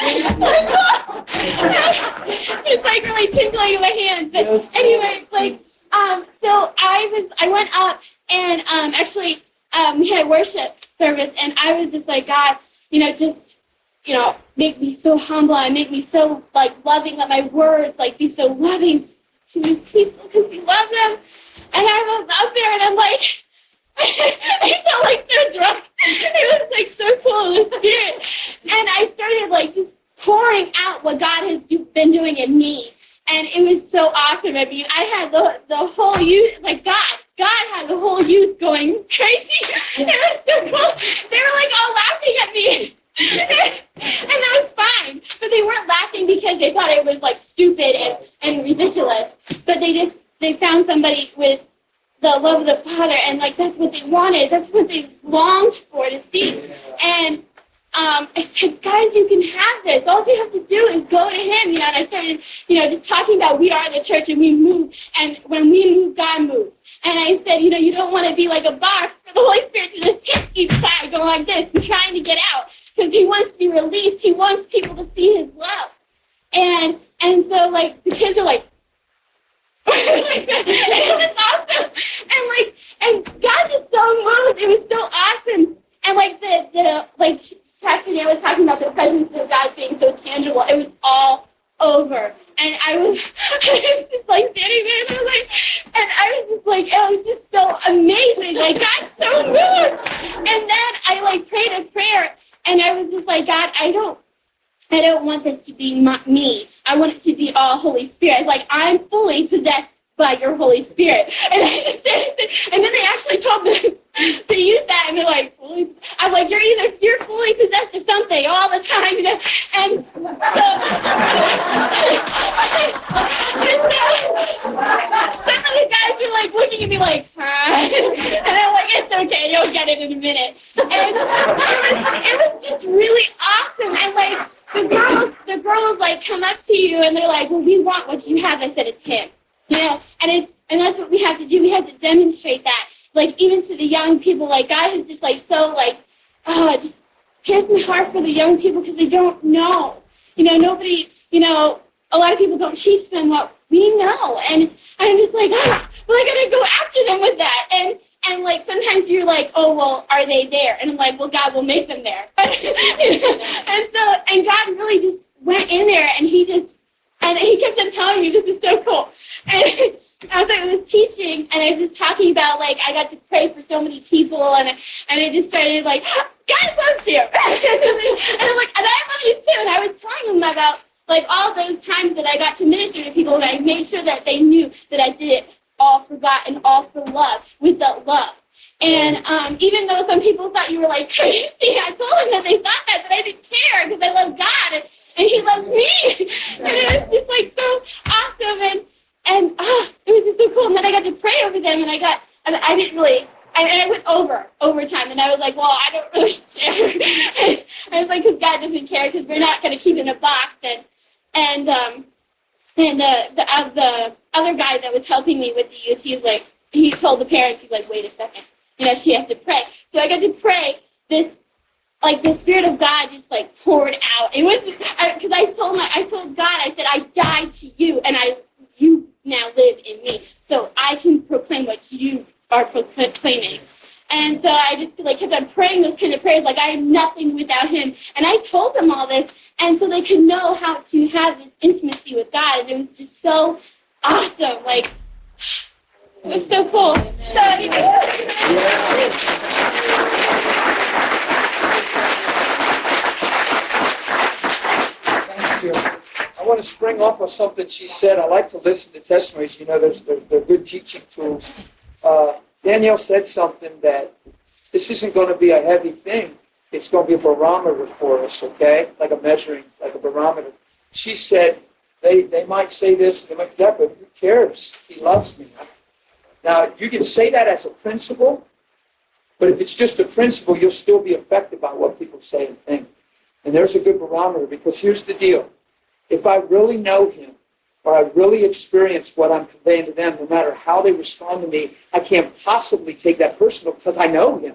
It's like really tingling in my hands. But anyway, like, um, so I was, I went up, and um, actually, um, we had worship service, and I was just like, God, you know, just, you know, make me so humble and make me so, like, loving. Let my words, like, be so loving to these people because we love them. And I was up there, and I'm like, I felt like so drunk. It was, like, so full of the Spirit. And I started, like, just pouring out what God has do, been doing in me. And it was so awesome. I mean, I had the the whole youth, like, God. God had the whole youth going crazy. It was so cool. They were, like, all laughing at me. And that was fine. But they weren't laughing because they thought it was, like, stupid and, and ridiculous. But they just, they found somebody with the love of the Father, and, like, that's what they wanted. That's what they longed for, to see. And um, I said, guys, you can have this. All you have to do is go to Him. You know, and I started, you know, just talking about we are the church and we move. And when we move, God moves. And I said, you know, you don't want to be like a box for the Holy Spirit to just hit each side, going like this, and trying to get out. Because He wants to be released. He wants people to see His love. And and so, like, the kids are like, it was awesome. And, like, and God just so moved. It was so awesome. And, like, the, the like, Pastor Dan was talking about the presence of God being so tangible. It was all over. And I was, I was just, like, standing there, and I was like, and I was just like, it was just so amazing. Like, God so moved. And then I, like, prayed a prayer, and I was just like, God, I don't, I don't want this to be my, me. I want it to be all Holy Spirit. Like, I'm fully possessed by your Holy Spirit. And I just did it. And then they actually told them to use that, and they're like, fully, I'm like, you're either, you're fully possessed of something all the time, you know. And so, and so some of the guys were like looking at me like, huh? And I'm like, it's okay, you'll get it in a minute. And it was, it was just really awesome. And, like, the girls, the girls, like, come up to you, and they're like, well, we want what you have. I said, it's Him. You know, and it's, and that's what we have to do. We have to demonstrate that. Like, even to the young people, like, God is just, like, so, like, oh, just pierce my heart for the young people because they don't know. You know, nobody, you know, a lot of people don't teach them what we know. And I'm just like, oh, well, I got to go after them with that. And, and, like, sometimes you're like, oh, well, are they there? And I'm like, well, God will make them there. And so, and God really just went in there, and He just, and He kept on telling me, this is so cool. And as I was teaching, and I was just talking about, like, I got to pray for so many people, and and I just started, like, God loves you. And I'm like, and I love you too. And I was telling them about, like, all those times that I got to minister to people, and I made sure that they knew that I did it all for God and all for love, with that love. And um, even though some people thought you were, like, crazy, I told them that they thought that, but I didn't care because I love God, and, and He loves me. And it was just, like, so awesome. And And ah, it was just so cool. And then I got to pray over them, and I got, and I didn't really, I, and I went over, overtime, and I was like, well, I don't really care. I was like, because God doesn't care, because we're not going to keep in a box. And, and, um, and the, the, uh, the other guy that was helping me with the youth, he's like, he told the parents, he's like, wait a second, you know, she has to pray. So I got to pray this, like the Spirit of God just like poured out. It was, because I, I told my, I told God, I said, I died to you, and I, you now live in me, so I can proclaim what you are proclaiming. And so I just like kept on praying those kind of prayers, like I am nothing without him. And I told them all this, and so they could know how to have this intimacy with God. And it was just so awesome. Like, it was so cool. So anyway. Thank you. I want to spring off of something she said. I like to listen to testimonies. You know, there's, they're, they're good teaching tools. Uh, Danielle said something that this isn't going to be a heavy thing. It's going to be a barometer for us, okay? Like a measuring, like a barometer. She said, they, they might say this, they might do that, but who cares? He loves me. Now, you can say that as a principle, but if it's just a principle, you'll still be affected by what people say and think. And there's a good barometer, because here's the deal. If I really know him, or I really experience what I'm conveying to them, no matter how they respond to me, I can't possibly take that personal because I know him.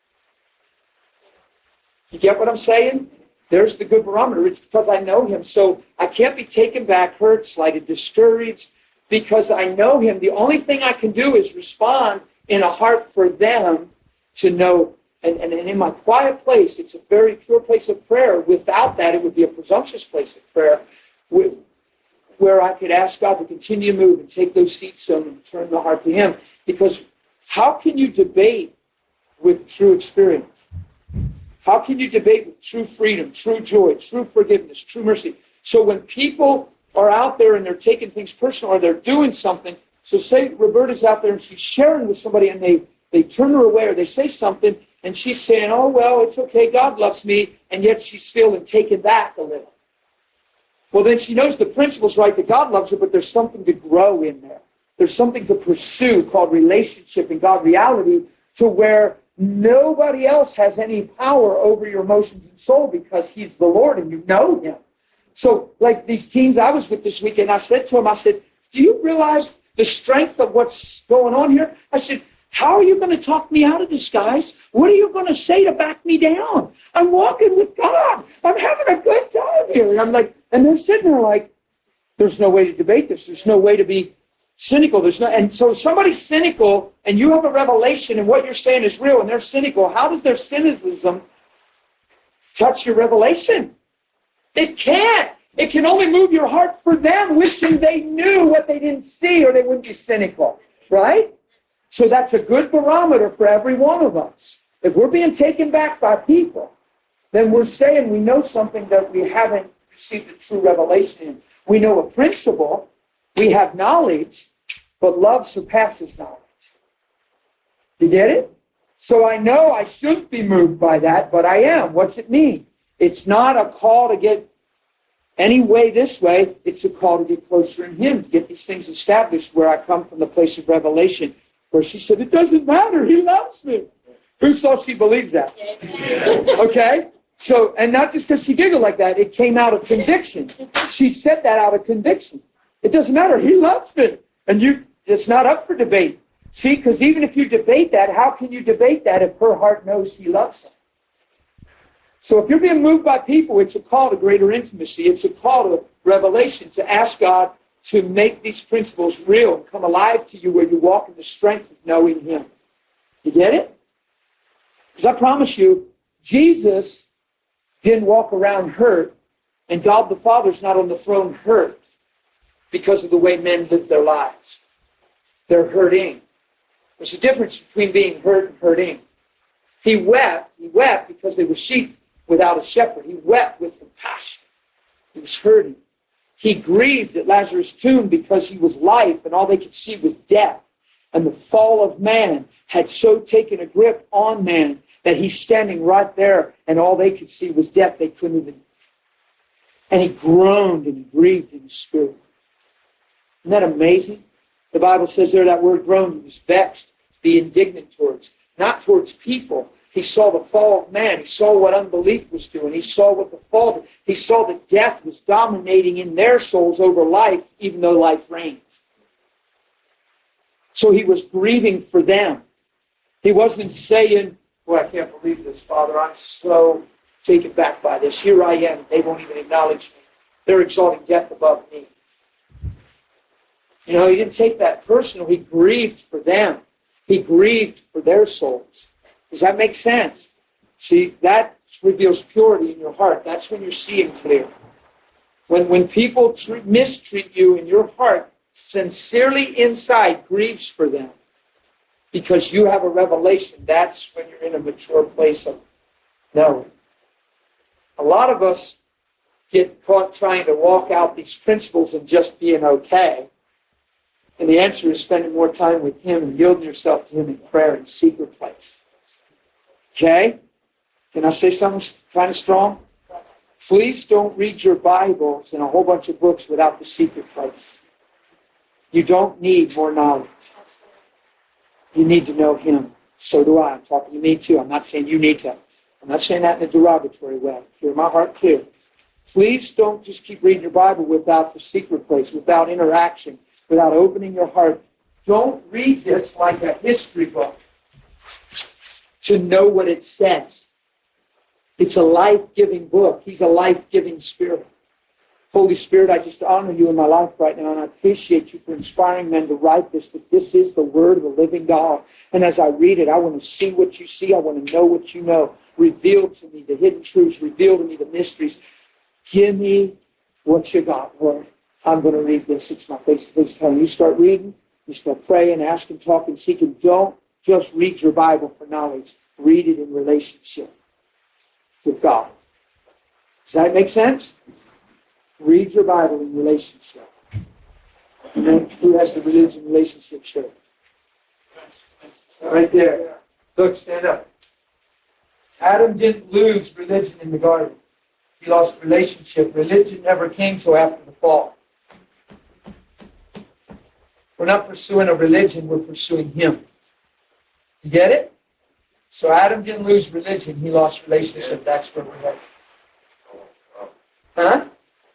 You get what I'm saying? There's the good barometer. It's because I know him. So I can't be taken back, hurt, slighted, discouraged, because I know him. The only thing I can do is respond in a heart for them to know. And, and, and in my quiet place, it's a very pure place of prayer. Without that, it would be a presumptuous place of prayer. With where I could ask God to continue to move and take those seats on and turn the heart to him. Because how can you debate with true experience? How can you debate with true freedom, true joy, true forgiveness, true mercy? So when people are out there and they're taking things personal or they're doing something, so say Roberta's out there and she's sharing with somebody and they, they turn her away or they say something and she's saying, oh, well, it's okay, God loves me, and yet she's feeling taken back a little. Well, then she knows the principle's right, that God loves her, but there's something to grow in there. There's something to pursue called relationship and God reality, to where nobody else has any power over your emotions and soul because he's the Lord and you know him. So, like these teens I was with this weekend, I said to them, I said, do you realize the strength of what's going on here? I said, how are you going to talk me out of this, guys? What are you going to say to back me down? I'm walking with God. I'm having a good time here. And I'm like, and they're sitting there like, there's no way to debate this. There's no way to be cynical. There's no, and so if somebody's cynical and you have a revelation and what you're saying is real and they're cynical, how does their cynicism touch your revelation? It can't. It can only move your heart for them, wishing they knew what they didn't see or they wouldn't be cynical. Right? So that's a good barometer for every one of us. If we're being taken back by people, then we're saying we know something that we haven't received a true revelation in. We know a principle, we have knowledge, but love surpasses knowledge. You get it? So I know I shouldn't be moved by that, but I am. What's it mean? It's not a call to get any way this way. It's a call to get closer in him, to get these things established where I come from the place of revelation, where she said, it doesn't matter, he loves me. Who saw she believes that? Okay? So, and not just because she giggled like that, it came out of conviction. She said that out of conviction. It doesn't matter, he loves me. And you, it's not up for debate. See, because even if you debate that, how can you debate that if her heart knows he loves her? So if you're being moved by people, it's a call to greater intimacy. It's a call to revelation, to ask God to make these principles real and come alive to you where you walk in the strength of knowing him. You get it? Because I promise you, Jesus didn't walk around hurt, and God the Father's not on the throne hurt because of the way men live their lives. They're hurting. There's a difference between being hurt and hurting. He wept. He wept because they were sheep without a shepherd. He wept with compassion. He was hurting. He grieved at Lazarus' tomb because he was life and all they could see was death. And the fall of man had so taken a grip on man that he's standing right there and all they could see was death. They couldn't even. And he groaned and he grieved in his spirit. Isn't that amazing? The Bible says there that word groaned, he was vexed, to be indignant towards. Not towards people. He saw the fall of man. He saw what unbelief was doing. He saw what the fall, he saw that death was dominating in their souls over life, even though life reigns. So he was grieving for them. He wasn't saying, Boy, I can't believe this, Father. I'm so taken back by this. Here I am. They won't even acknowledge me. They're exalting death above me. You know, he didn't take that personal. He grieved for them. He grieved for their souls. Does that make sense? See, that reveals purity in your heart. That's when you're seeing clear. When, when people treat, mistreat you and your heart sincerely inside grieves for them because you have a revelation, that's when you're in a mature place of knowing. A lot of us get caught trying to walk out these principles and just being okay. And the answer is spending more time with Him and yielding yourself to Him in prayer in a secret place. Okay? Can I say something kind of strong? Please don't read your Bibles and a whole bunch of books without the secret place. You don't need more knowledge. You need to know Him. So do I. I'm talking to me too. I'm not saying you need to. I'm not saying that in a derogatory way. Hear my heart clear. Please don't just keep reading your Bible without the secret place, without interaction, without opening your heart. Don't read this like a history book to know what it says. It's a life-giving book. He's a life-giving Spirit. Holy Spirit, I just honor you in my life right now, and I appreciate you for inspiring men to write this, that this is the Word of the living God. And as I read it, I want to see what you see. I want to know what you know. Reveal to me the hidden truths. Reveal to me the mysteries. Give me what you got, Lord. I'm going to read this. It's my face-to-face time. You start reading. You start praying, asking, talking, seeking. Don't just read your Bible for knowledge. Read it in relationship with God. Does that make sense? Read your Bible in relationship. And then who has the religion relationship shirt? Right there. Look, stand up. Adam didn't lose religion in the garden. He lost relationship. Religion never came till after the fall. We're not pursuing a religion, we're pursuing Him. You get it? So Adam didn't lose religion, he lost relationship. That's where we're headed. Huh?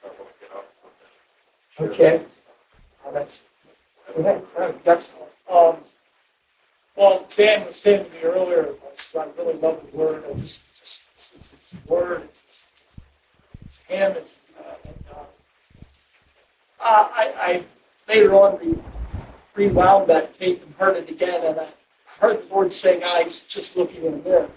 Okay. Oh, that's, go ahead. Oh, that's, Um, well, Dan was saying to me earlier, I really love the Word. I just, just it's, it's His Word. It's, it's Him. It's, uh, and, uh, I, I later on re- rewound that tape and heard it again, and I heard the Lord saying, "I was just looking in the mirror."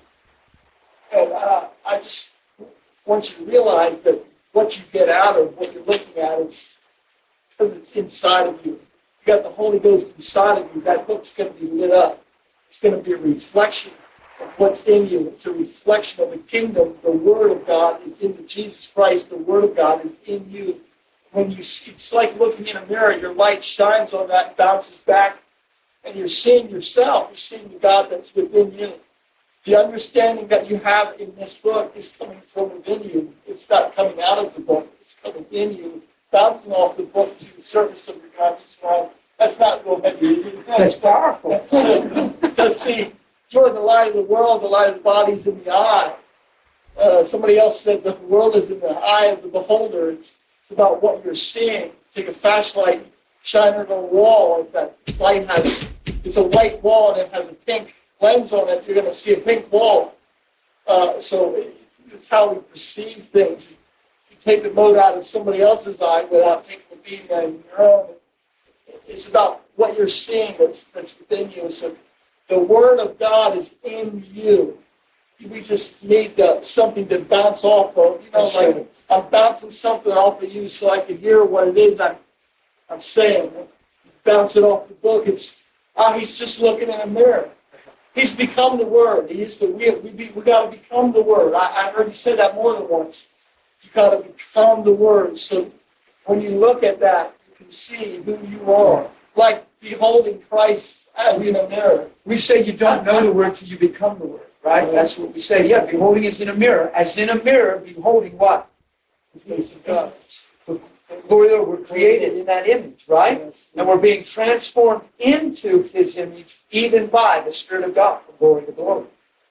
And uh, I just want you to realize that what you get out of what you're looking at is because it's inside of you. You got the Holy Ghost inside of you. That book's going to be lit up. It's going to be a reflection of what's in you. It's a reflection of the kingdom. The Word of God is in Jesus Christ. The Word of God is in you. When you see, it's like looking in a mirror. Your light shines on that, bounces back, and you're seeing yourself. You're seeing the God that's within you. The understanding that you have in this book is coming from within you. It's not coming out of the book. It's coming in you, bouncing off the book to the surface of your conscious mind. That's not real heavy, is it? that's powerful. That's good. Because, see, you're the light of the world. The light of the body is in the eye. Uh, somebody else said the world is in the eye of the beholder. It's, it's about what you're seeing. Take a flashlight, shine it on a wall. If that light has, it's a white wall and it has a pink lens on it, you're going to see a pink wall. Uh, so it's how we perceive things. You take the mote out of somebody else's eye without taking the beam out of your own. It's about what you're seeing that's, that's within you. So the Word of God is in you. We just need uh, something to bounce off of. You know, like I'm bouncing something off of you so I can hear what it is I'm, I'm saying. Bounce it off the book. It's ah, he's just looking in a mirror. He's become the Word. He is the real. We be, we got to become the Word. I, I heard you say that more than once. You got to become the Word. So when you look at that, you can see who you are, like beholding Christ as in a mirror. We say you don't know the Word till you become the Word, right? That's what we say. Yeah, beholding is in a mirror. As in a mirror, beholding what? The face of God. Glory to the Lord, we're created in that image, right? Yes. And we're being transformed into His image, even by the Spirit of God, from glory to glory.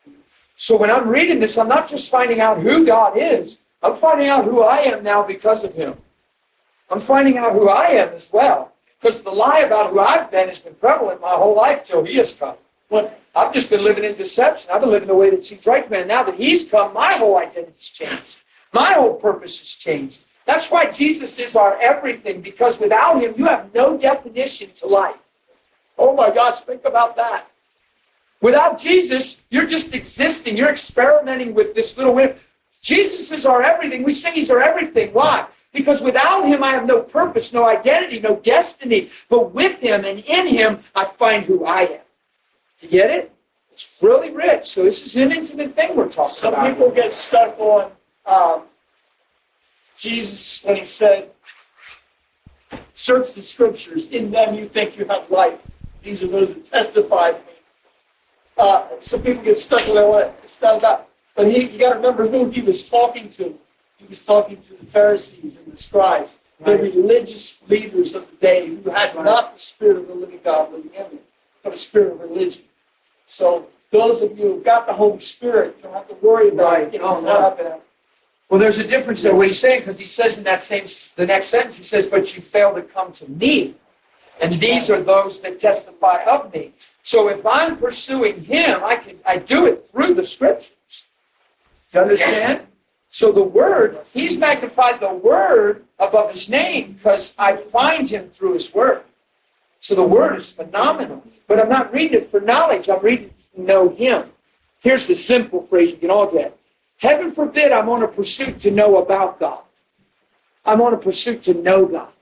So when I'm reading this, I'm not just finding out who God is. I'm finding out who I am now because of Him. I'm finding out who I am as well. Because the lie about who I've been has been prevalent my whole life till He has come. What? I've just been living in deception. I've been living the way that seems right, man. Now that He's come, my whole identity's changed. My whole purpose has changed. That's why Jesus is our everything, because without Him, you have no definition to life. Oh my gosh, think about that. Without Jesus, you're just existing. You're experimenting with this little wind. Jesus is our everything. We sing He's our everything. Why? Because without Him, I have no purpose, no identity, no destiny. But with Him and in Him, I find who I am. You get it? It's really rich. So this is an intimate thing we're talking Some about. people get stuck on um, Jesus when He said, search the Scriptures. In them you think you have life. These are those that testify to me. Uh, some people get stuck on that. It's not about. But he, you got to remember who He was talking to. He was talking to the Pharisees and the scribes, the religious leaders of the day who had not the Spirit of the living God living in them, but a spirit of religion. So those of you who've got the Holy Spirit, you don't have to worry about Right. getting Oh, caught no. up in it. Well, there's a difference there. What he's saying, because he says in that same, the next sentence, he says, "But you fail to come to me, and these are those that testify of me." So if I'm pursuing Him, I can I do it through the Scriptures. Do you understand? So the Word, He's magnified the Word above His name because I find Him through His Word. So the Word is phenomenal. But I'm not reading it for knowledge. I'm reading it to know Him. Here's the simple phrase you can all get. Heaven forbid I'm on a pursuit to know about God. I'm on a pursuit to know God.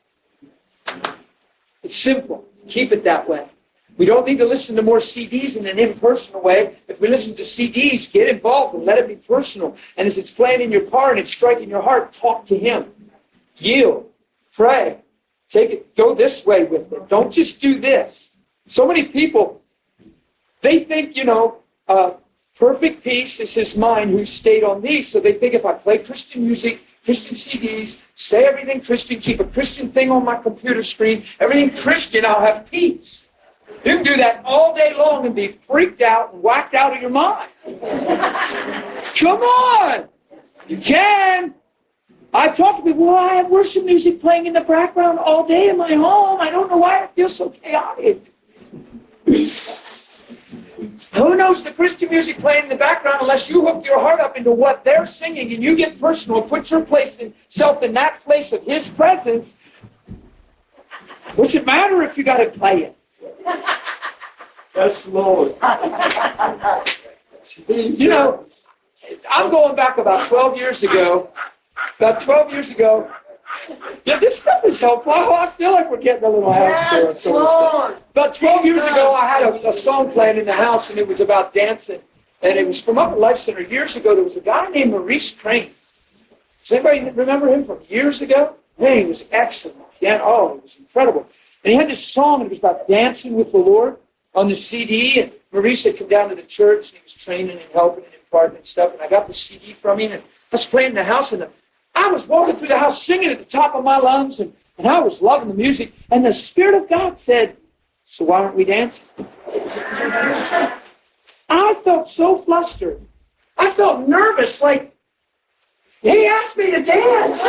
It's simple. Keep it that way. We don't need to listen to more C Ds in an impersonal way. If we listen to C Ds, get involved and let it be personal. And as it's playing in your car and it's striking your heart, talk to Him. Yield. Pray. Take it. Go this way with it. Don't just do this. So many people, they think, you know, uh, perfect peace is his mind who stayed on thee. So they think if I play Christian music, Christian C Ds, say everything Christian, keep a Christian thing on my computer screen, everything Christian, I'll have peace. You can do that all day long and be freaked out and whacked out of your mind. Come on! You can. I talk to people, well, I have worship music playing in the background all day in my home. I don't know why it feels so chaotic. Who knows the Christian music playing in the background unless you hook your heart up into what they're singing and you get personal, put your place in, self in that place of His presence. What's it matter if you got to play it? Yes, Lord. You know, I'm going back about twelve years ago. About twelve years ago. Yeah, this stuff is helpful. I feel like we're getting a little help. Yes, Lord. About twelve years ago, I had a, a song playing in the house, and it was about dancing. And it was from Upper Life Center. Years ago, there was a guy named Maurice Crane. Does anybody remember him from years ago? Man, he was excellent. Yeah, oh, it was incredible. And he had this song, and it was about dancing with the Lord on the C D. And Maurice had come down to the church, and he was training and helping and imparting and stuff. And I got the C D from him, and I was playing in the house, and the, I was walking through the house singing at the top of my lungs, and, and I was loving the music. And the Spirit of God said, so why aren't we dancing? I felt so flustered. I felt nervous, like, He asked me to dance.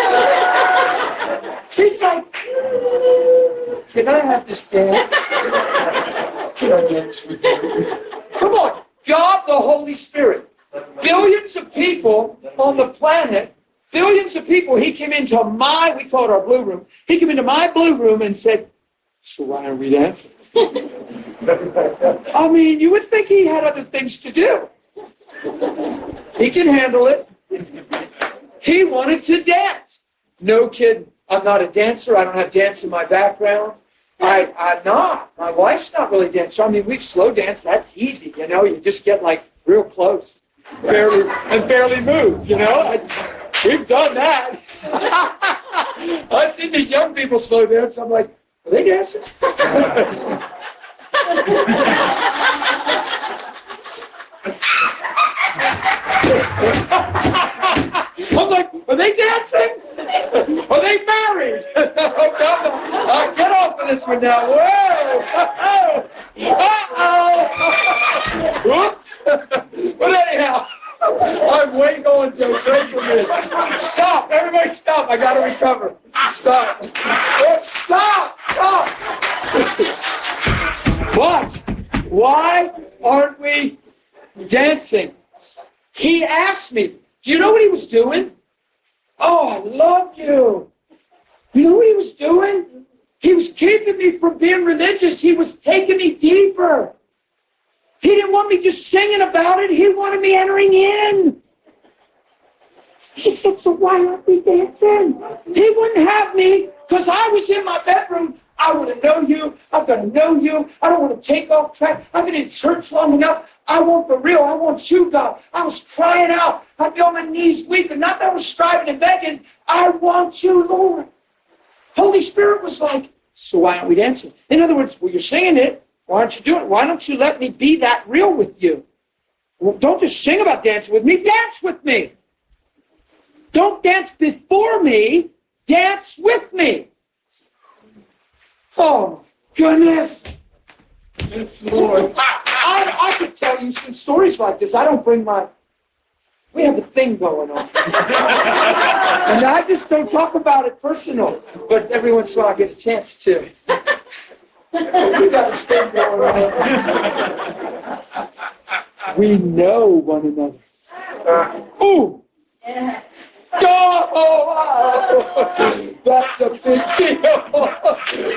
He's like, can I have this dance? Can I dance with you? Come on, God the Holy Spirit. Billions of people on the planet, billions of people, He came into my, we call it our blue room, He came into my blue room and said, so why aren't we dancing? I mean, you would think He had other things to do. He can handle it. He wanted to dance. No kidding. I'm not a dancer. I don't have dance in my background. I, I'm not. My wife's not really dancer. I mean, we slow dance. That's easy, you know. You just get like real close, barely and barely move. You know, it's, we've done that. I've seen these young people slow dance. I'm like, are they dancing? I'm like, are they dancing? Are they married? Oh, come on. Uh, get off of this one now. Whoa! Uh-oh! Whoops! But anyhow, I'm way going to pray for me. Stop! Everybody stop! I got to recover. Stop! Oh, stop! Stop! What? Why? aren't we dancing? He asked me, do you know what he was doing? Oh, I love you. You know what he was doing? He was keeping me from being religious. He was taking me deeper. He didn't want me just singing about it. He wanted me entering in. He said, so why aren't we dancing? He wouldn't have me because I was in my bedroom. I want to know you. I've got to know you. I don't want to take off track. I've been in church long enough. I want the real. I want you, God. I was crying out. I'd be on my knees weeping. Not that I was striving and begging. I want you, Lord. Holy Spirit was like, so why aren't we dancing? In other words, well, you're singing it. Why aren't you doing it? Why don't you let me be that real with you? Well, don't just sing about dancing with me. Dance with me. Don't dance before me. Dance with me. Oh, goodness. Yes, Lord. I, I could tell you some stories like this. I don't bring my... We have a thing going on. And I just don't talk about it personal. But every once in a while I get a chance to. We got a thing going on. We know one another. Ooh! Oh, that's a big deal.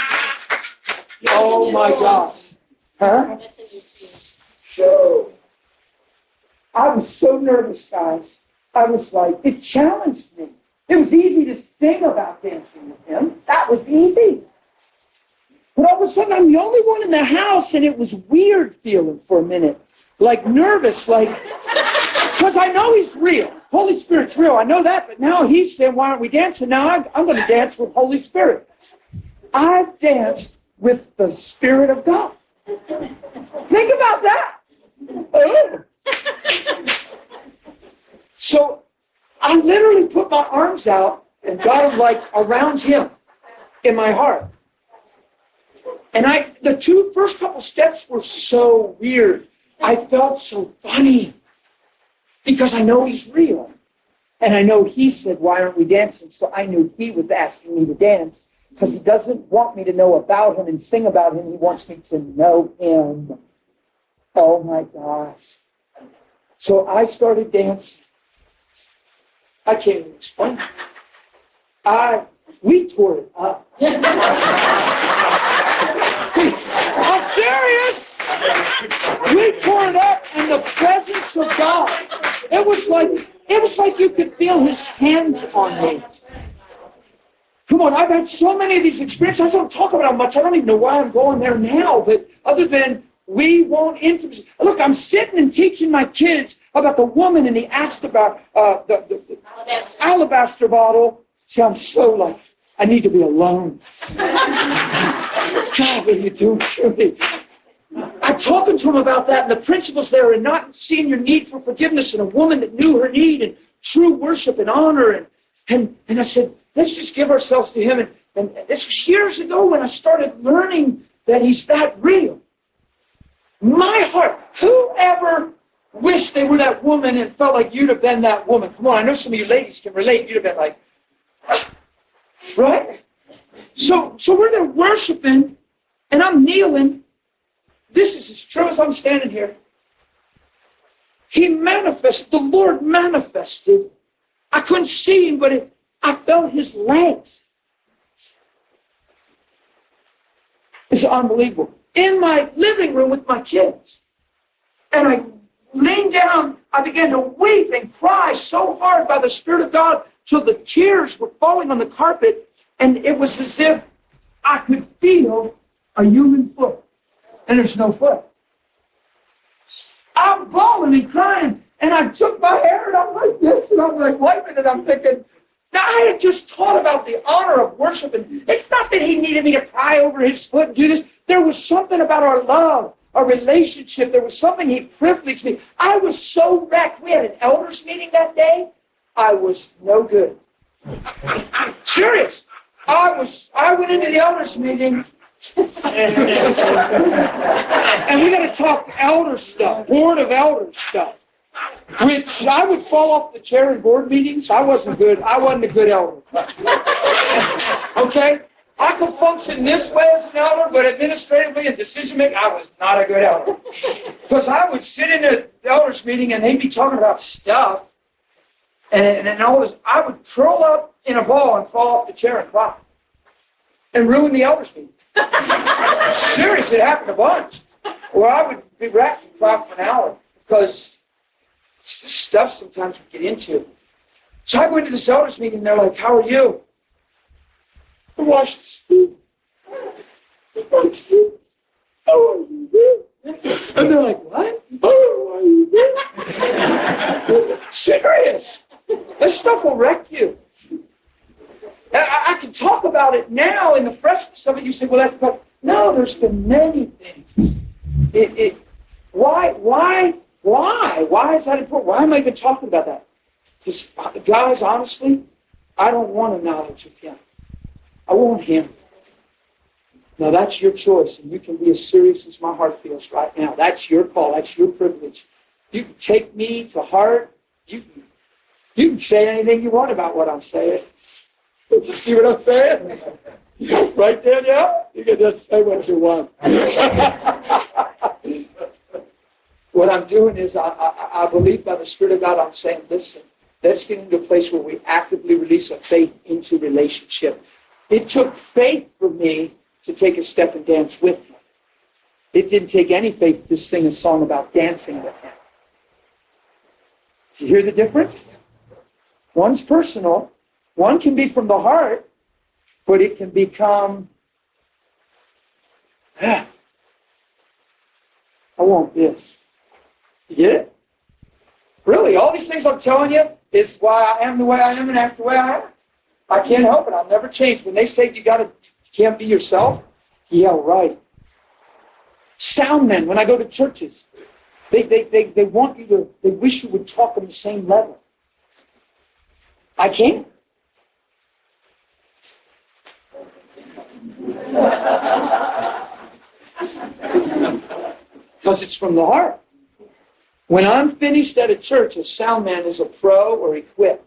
Oh my gosh. Huh? Shoo. I was so nervous, guys. I was like, it challenged me. It was easy to sing about dancing with him. That was easy. But all of a sudden, I'm the only one in the house, and it was weird feeling for a minute. Like nervous, like, because I know he's real. Holy Spirit's real. I know that, but now he's saying, why aren't we dancing? Now I'm, I'm going to dance with Holy Spirit. I've danced with the Spirit of God. Think about that. Oh. So I literally put my arms out and got them like around him in my heart. And I, the two first couple steps were so weird. I felt so funny because I know he's real. And I know he said, why aren't we dancing? So I knew he was asking me to dance because he doesn't want me to know about him and sing about him. He wants me to know him. Oh my gosh. So I started dancing. I can't even explain it. I, we tore it up. I'm serious. We tore it up in the presence of God. It was like, it was like you could feel his hands on me. Come on, I've had so many of these experiences. I don't talk about them much. I don't even know why I'm going there now. But other than we want intimacy. Look, I'm sitting and teaching my kids about the woman in the Azkaban, uh, the, the, the alabaster. alabaster bottle. See, I'm so like, I need to be alone. God, what are you doing to me? I'm talking to him about that and the principles there and not seeing your need for forgiveness and a woman that knew her need and true worship and honor. And, and, and I said, let's just give ourselves to him. And, and this was years ago when I started learning that he's that real. My heart, whoever wished they were that woman and felt like you'd have been that woman? Come on, I know some of you ladies can relate. You'd have been like, right? So, so we're there worshiping, and I'm kneeling. This is as true as I'm standing here. He manifested, the Lord manifested. I couldn't see him, but it, I felt his legs. It's unbelievable. In my living room with my kids. And I leaned down, I began to weep and cry so hard by the Spirit of God till the tears were falling on the carpet, and it was as if I could feel a human foot. And there's no foot. I'm bawling and crying, and I took my hair and I'm like this, and I'm like wiping it, I'm thinking, now I had just taught about the honor of worship, and it's not that he needed me to cry over his foot and do this. There was something about our love, our relationship. There was something he privileged me. I was so wrecked. We had an elders meeting that day. I was no good. Serious. I was. I went into the elders meeting, and we got to talk elder stuff, board of elders stuff. Which I would fall off the chair in board meetings. I wasn't good. I wasn't a good elder. Okay? I could function this way as an elder, but administratively and decision making, I was not a good elder. Because I would sit in the elders meeting and they'd be talking about stuff, and, and, and all this. I would curl up in a ball and fall off the chair and cry, and ruin the elders meeting. Serious, it happened a bunch. Or I would be wrapped and cry for an hour because it's the stuff sometimes we get into. So I go into this elders meeting and they're like, "How are you?" I washed the feet. I washed feet. How are you? And they're like, "What? How are you?" Serious. This stuff will wreck you. I, I can talk about it now in the freshness of it. You say, "Well, that's but no." There's been many things. It, it, why, why, why, why is that important? Why am I even talking about that? Because, guys, honestly, I don't want a knowledge of Him. I want Him. Now, that's your choice, and you can be as serious as my heart feels right now. That's your call. That's your privilege. You can take me to heart. You can, you can say anything you want about what I'm saying. You see what I'm saying? Right, Danielle? You can just say what you want. What I'm doing is, I, I, I believe by the Spirit of God, I'm saying, listen, let's get into a place where we actively release a faith into relationship. It took faith for me to take a step and dance with Him. It didn't take any faith to sing a song about dancing with Him. Do you hear the difference? One's personal. One can be from the heart, but it can become, ah, I want this. You get it? Really, all these things I'm telling you is why I am the way I am and act the way I am. I can't help it. I'll never change. When they say you gotta, you can't be yourself, yeah, right. Sound men, when I go to churches, they, they, they, they want you to, they wish you would talk on the same level. I can't. Because it's from the heart. When I'm finished at a church, a sound man is a pro or equipped.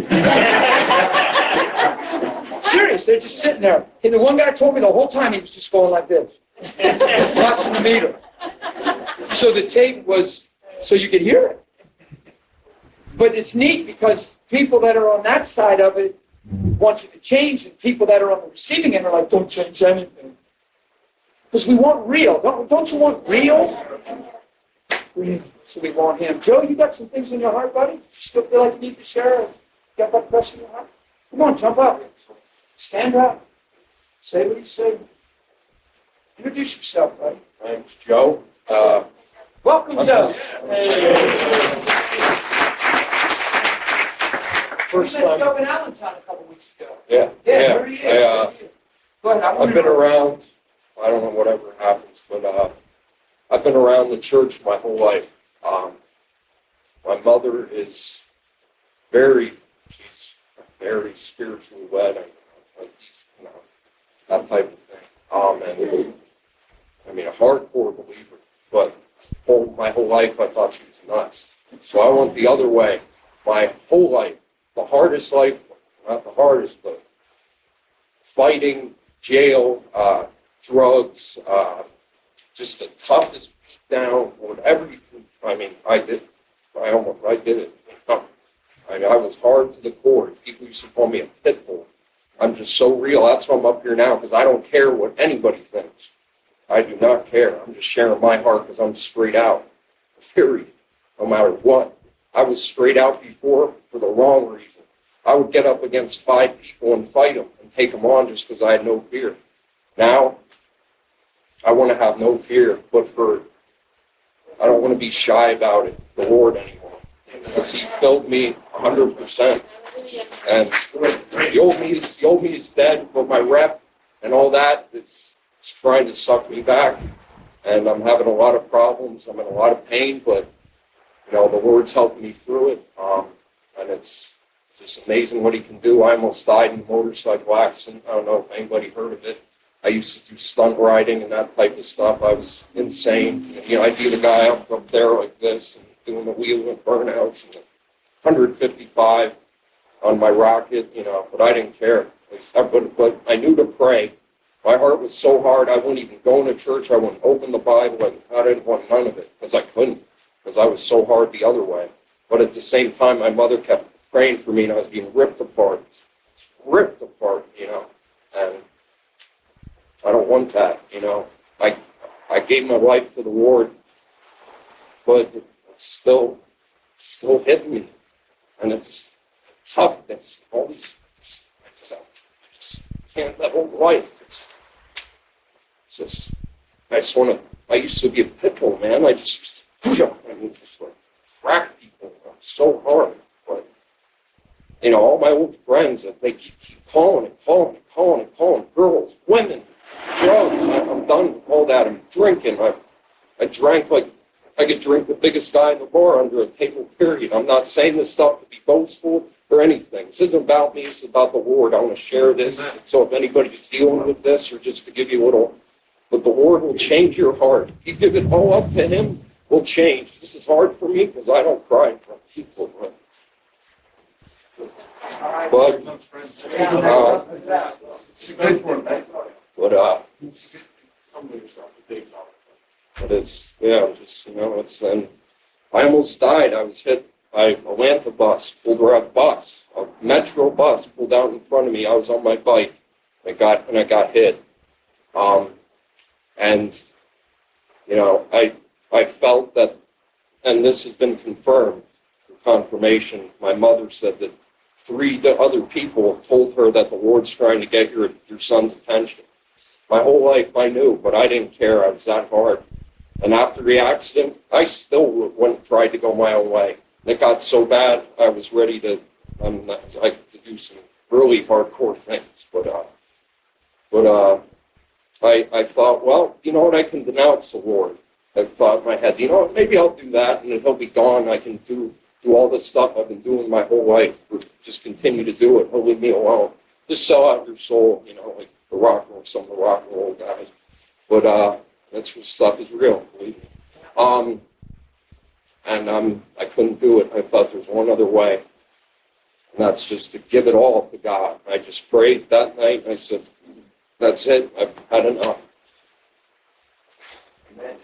Serious, they're just sitting there. And the one guy told me the whole time he was just going like this, watching the meter. So the tape was, so you could hear it. But it's neat because people that are on that side of it want you to change, and people that are on the receiving end are like, don't change anything. Because we want real. Don't, don't you want real? Real. So we want Him. Joe, you got some things in your heart, buddy? You still feel like you need to share? You got that press in your heart? Come on, jump up. Stand up. Say what you say. Introduce yourself, buddy. My name's Joe. Uh, Welcome, Joe. First We met time. Joe in Allentown a couple weeks ago. Yeah, Yeah, yeah. where are you? I, uh, Go ahead. I I've wanna been know. around. I don't know whatever happens, but uh, I've been around the church my whole life. Um, my mother is very, she's very spiritually led, and, like, you know, that type of thing. Um, and I mean, a hardcore believer, but whole, my whole life I thought she was nuts. So I went the other way. My whole life, the hardest life, not the hardest, but fighting, jail, uh, drugs, uh, just the toughest beat down, whatever you can. I mean, I did, I almost, I did it. I mean, I was hard to the core. People used to call me a pit bull. I'm just so real. That's why I'm up here now, because I don't care what anybody thinks. I do not care. I'm just sharing my heart because I'm straight out. Period. No matter what. I was straight out before for the wrong reason. I would get up against five people and fight them and take them on just because I had no fear. Now, I want to have no fear, but for, I don't want to be shy about it, the Lord anymore. Because He filled me one hundred percent. And the old me is, the old me is dead, but my rep and all that, it's, it's trying to suck me back. And I'm having a lot of problems. I'm in a lot of pain, but, you know, the Lord's helping me through it. Um, and it's just amazing what He can do. I almost died in a motorcycle accident. I don't know if anybody heard of it. I used to do stunt riding and that type of stuff. I was insane. You know, I'd be the guy up, up there like this and doing the wheel and burnouts and one fifty-five on my rocket, you know, but I didn't care. But, but I knew to pray. My heart was so hard, I wouldn't even go into church. I wouldn't open the Bible. I, I didn't want none of it because I couldn't, because I was so hard the other way. But at the same time, my mother kept praying for me, and I was being ripped apart. Ripped apart, you know. And I don't want that, you know. I I gave my life to the Lord, but it's still, it's still hitting me. And it's tough. It's all these, it's, I, just, I just can't live old life. It's, it's just, I just want to, I used to be a pit bull, man. I just used to, I mean, just like crack people so hard. But, you know, all my old friends, they keep, keep calling and calling and calling and calling. Girls, women, drugs. I, I'm done with all that. I'm drinking. I, I drank like, I could drink the biggest guy in the bar under a table, period. I'm not saying this stuff to be boastful or anything. This isn't about me. It's about the Lord. I want to share this. So if anybody's dealing with this, or just to give you a little, but the Lord will change your heart. You give it all up to Him, will change. This is hard for me because I don't cry in front of people. But, uh, but, uh, But it's, yeah, just, you know, it's, and I almost died. I was hit by a Atlanta bus, pulled around a bus, a metro bus pulled out in front of me. I was on my bike. I got, and I got hit. Um, and, you know, I, I felt that, and this has been confirmed for confirmation. My mother said that three other people told her that the Lord's trying to get your, your son's attention. My whole life I knew, but I didn't care. I was that hard. And after the accident, I still went and tried to go my own way. And it got so bad, I was ready to, um, like, to do some really hardcore things. But, uh, but uh, I, I thought, well, you know what? I can denounce the Lord. I thought in my head, you know what? Maybe I'll do that, and he'll be gone. I can do do all this stuff I've been doing my whole life. Just continue to do it. He'll leave me alone. Just sell out your soul, you know, like the rock and roll, some of the rock and roll guys. But uh, that's what stuff is real, believe me. Um, and um, I couldn't do it. I thought there was one other way, and that's just to give it all to God. I just prayed that night, and I said, that's it. I've had enough. Amen.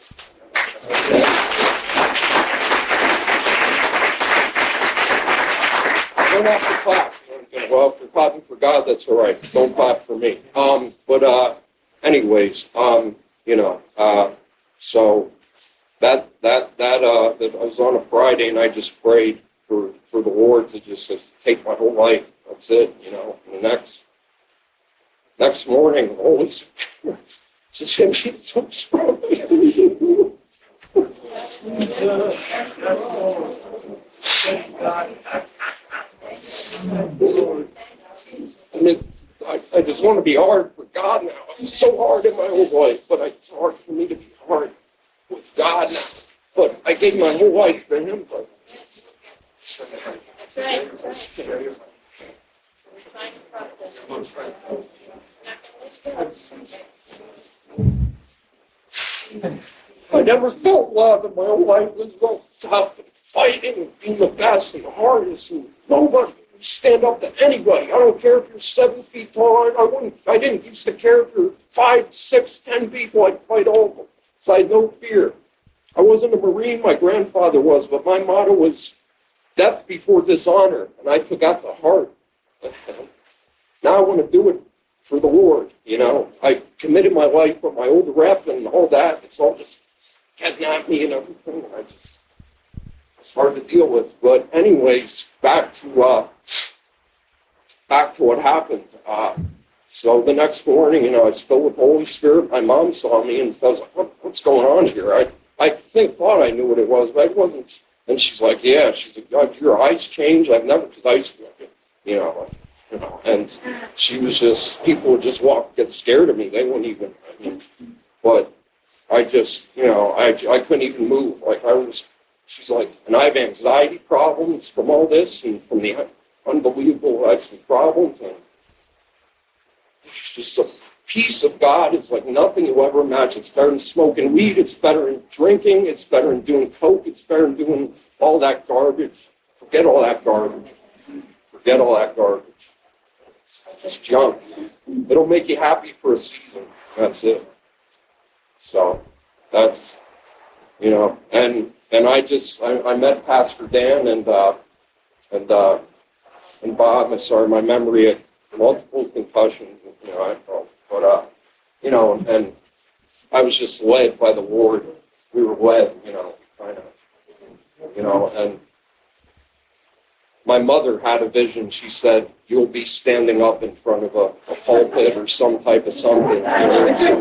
Don't have to clap. Well, if you're clapping for God, that's all right. Don't clap for me. Um, but uh, anyways, um, you know, uh, so that that that uh, that I was on a Friday, and I just prayed for for the Lord to just, just take my whole life. That's it. You know. And the next next morning, the Holy Spirit just hit me so strongly. And it, I, I just want to be hard for God now. I'm so hard in my whole life, but it's hard for me to be hard with God now. But I gave my whole life to Him. But That's right. I never felt love in my whole life. It was all tough and fighting and being the best and the hardest, and nobody would stand up to anybody. I don't care if you're seven feet tall. I wouldn't. I didn't used to care if you're five, six, ten people. I'd fight all of them. So I had no fear. I wasn't a Marine. My grandfather was, but my motto was death before dishonor, and I took that to heart. Now I want to do it for the Lord. You know, I committed my life with my old rep and all that. It's all just getting at me and everything. I just, it's hard to deal with. But anyways, back to uh, back to what happened. Uh, so the next morning, you know, I was filled with the Holy Spirit. My mom saw me and I was like, what, what's going on here? I I think thought I knew what it was, but I wasn't. And she's like, yeah. She's like, God, your eyes changed. I've never, because I used to, you know, you know. And she was just, people would just walk, get scared of me. They wouldn't even. I mean, but I just, you know, I I couldn't even move. Like I was. She's like, and I have anxiety problems from all this and from the unbelievable life of problems. And it's just a peace of God is like nothing you'll ever imagine. It's better than smoking weed. It's better than drinking. It's better than doing coke. It's better than doing all that garbage. Forget all that garbage. Forget all that garbage. just junk. It'll make you happy for a season. That's it. So that's, you know, and and I just I, I met Pastor Dan and uh, and uh, and Bob. I'm sorry, my memory had multiple concussions. You know, I don't, but uh, you know, and I was just led by the Lord. We were led, you know, kind of, you know, and my mother had a vision. She said, "You'll be standing up in front of a, a pulpit or some type of something." You know, so,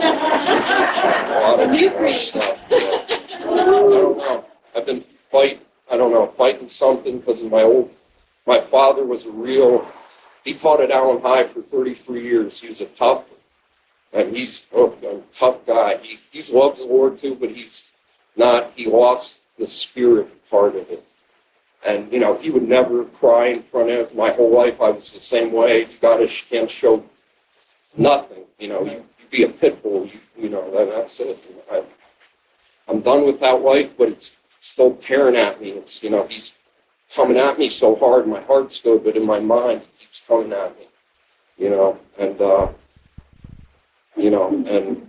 a lot of, New uh, breed. stuff, you know. I don't know. I've been fight. I don't know, fighting something because of my old. My father was a real. He taught at Allen High for thirty-three years. He was a tough, and he's oh, a tough guy. He he loves the Lord too, but he's not. He lost the spirit part of it. And, you know, he would never cry in front of my whole life. I was the same way. You got to can't show nothing. You know, you, you be a pit bull. You, you know, that, that's it. I, I'm done with that life, but it's still tearing at me. It's, you know, he's coming at me so hard. My heart's good, but in my mind, he keeps coming at me. You know, and, uh, you know, and